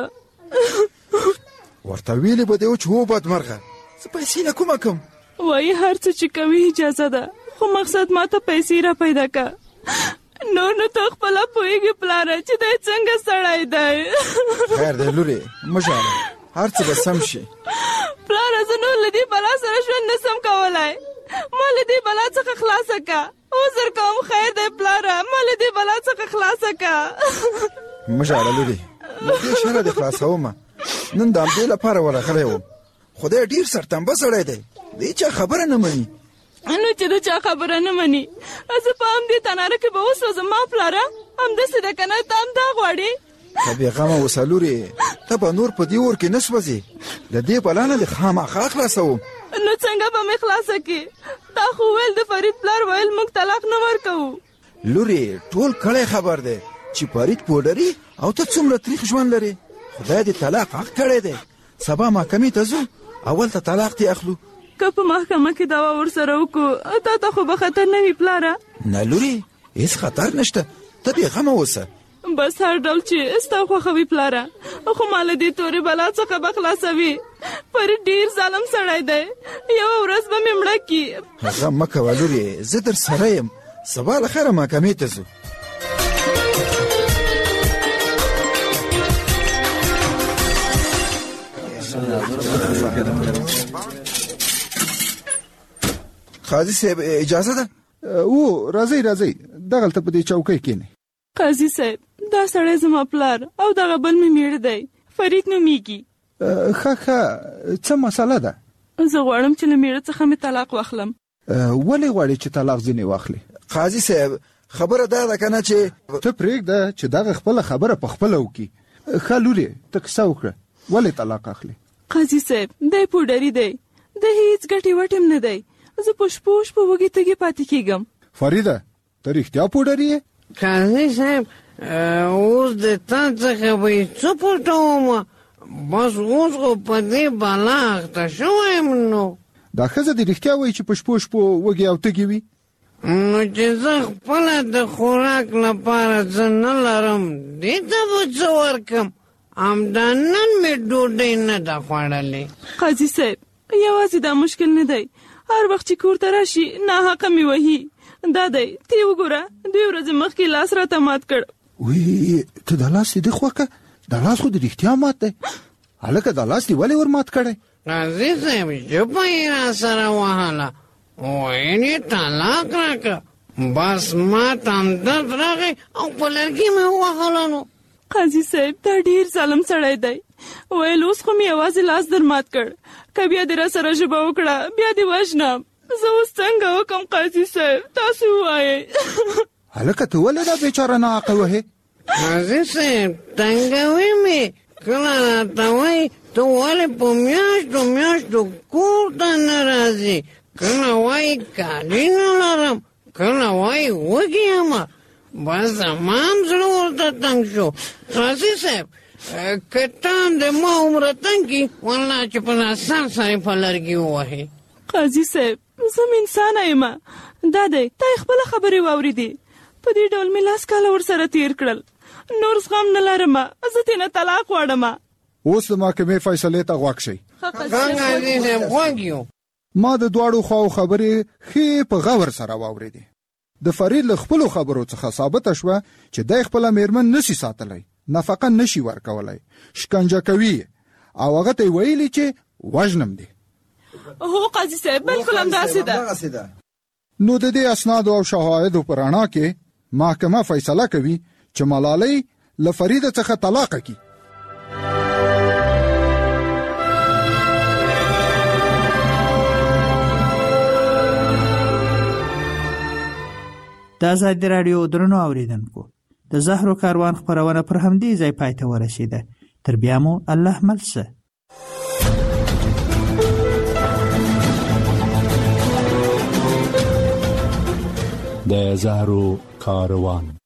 ورته ویلې به دې و چې هو بدمرغه، زه پیسې له کومه کم؟ وایي هر څه چې کوي اجازه ده، خو مقصد ما ته پیسې را پیدا که. نو نو ته خپل پوهیږي پلاره چې دی څنګه سړی دی. خیر دی لوري مژاله هر څه به سم شي. پلاره زه نور له دې بلا سره ژوند نسم کولی. ما له دې بلا څخه خلاصه که. عذر کوم خیر دی پلاره ما له دې بلا څخه خلاصه که. مژاله لوري له دې شره دې خلاصومه. نن د همدې لپاره ورغلی وم. خدای ډېر سرتنبه سړی دی. دې چا خبره نه مني. نو چې د چا خبره نه مني زه په همدې تناره کې به وسوځم ما پلاره. همداسې ده که نه ته همدا غواړې. ته بېغمه اوسه لورې ته به نور په دې اور کې نه سوځې. د دې بلا نه دې خامخا خلاصوم. نو څنګه به مې خلاصه کړې؟ تا خو ویل د فرید پلار ویل موږ طلاق نه ورکوو. لورې ټول کړی خبر دی چې فرید پوډري او ته څومره تریخ ژوند لرې. خدای دې طلاق حق کړی دی. سبا محکمې ته ځو اول ته طلاق دې اخلو. که په محکمه کې دعوا ورسره وکړو تا ته خو به خطر نه وي پلاره. نه لورې هېڅ خطر نشته. ته بېغمه اوسه. بس هر ډول چې ستا خوښه وي پلاره خو ما له دې تورې بلا څخه به خلاصوي. فرید ډېر ظالم سړی دی. یوه ورځ به مې مړه کړي. هغه مه کوه لورې زه در سره یم. سبا له خیره محکمې ته ځو. قاضي صاحب اجازه ده؟ او راځئ راځئ دغلته په دې چوکۍ کښېنئ. قاضي صاحب دا سړی زما پلار او دغه بل مې میړه دی فرید نومیږي. ښه ښه څه مسله ده؟ زه غواړم چې له میړه څخه مې طلاق واخلم. ولې غواړې چې طلاق ځینې واخلې؟ قاضي صاحب خبره دا ده که نه چې ته پرېږده چې دغه خپله خبره په خپله وکړي. ښه لورې ته کیسه وکړه ولې طلاق اخلې؟ قاضي صاحب دی پوډري دی د هېڅ ګټې وټ هم نه دی. زه په شپو شپو وږې تږې پاتې کېږم. فریده ته رښتیا پوډري یې؟ قاضي صاحب اوس د تا څخه به یې څه پټومه. بس اوس خو په دې بلا اخته شوی یم. نو دا ښځه دې رښتیا وایي چې په شپو شپو وږې او تږې وي؟ نو چې زه خپله د خوراک لپاره څه نه لرم دې ته به څه ورکم. همدا نن مې ډوډۍ نه ده خوړلې. قاضي صاحب یوازې دا مشکل نه دی. هر وخت چې کور ته راشي ناحقه مې وهي. دا دی ته یې وګوره دوې ورځې مخکې لاس راته مات کړ. وی ته دا لاس دې دې خوکه دا لاس خو دې رښتیا مات دی. هلکه دا لاس دې ولې ور مات کړی؟ قاضي صاحب ژبه یې را سره وهله ویل یې طلاق راکړه. بس ما ته همدرد راغی او په لرګي مې ووهله. نو قاضي صاحب دا ډېر ظالم سړی دی. ویل اوس خو مې یوازې لاس در مات کړ که بیا دې را سره ژبه وکړه بیا دې وژنم. زه اوس څنګه وکړم قاضي صاحب تاسو ووایئ. هلکه ته ولې دا بیچاره ناحقه وهې؟ قاضي صاحب تنګوي مې. کله راته وایي ته ولې په میاشتو میاشتو کور ته نه راځې. کله وایي کالي نه لرم. کله وایي وږې یم. بس زما هم زړه ورته تنګ شو. قاضي صاحب که ته هم د ما عمره تنګ کړي والله چې په آسان سره په لرګي ووهې. قاضي صاحب زه م انسانه یم. دا دی تا یې خپله خبرې واورېدې. په دې ډول مې لاس کاله ورسره تېر کړل. نور زغم نه لرم. زه ترېنه طلاق غواړم. اوس د محکمې فیصلې ته غوږ شئ. قاضي صاحب غوږ یو. ما د دواړو خواو خبرې ښې په غور سره واورېدې. د فرید له خپلو خبرو څخه ثابته شوه چې دی خپله میرمن نشي ساتلی. نفقه نشي ورکولی. شکنجه کوي او هغه ته یې ویلي چې وژنم دې. هو قاضي صاحب بلکل همداسې ده. نو د دې اسنادو او شواهدو په رڼا کې محکمه فیصله کوي چې ملالۍ له فریده څخه طلاق کړي. د ازادي راډیو درنو اوریدونکو د زهرو کاروان خپرونه پر همدې ځای پای ته ورسیده. تر بیا مو الله ملسه. د زهرو کاروان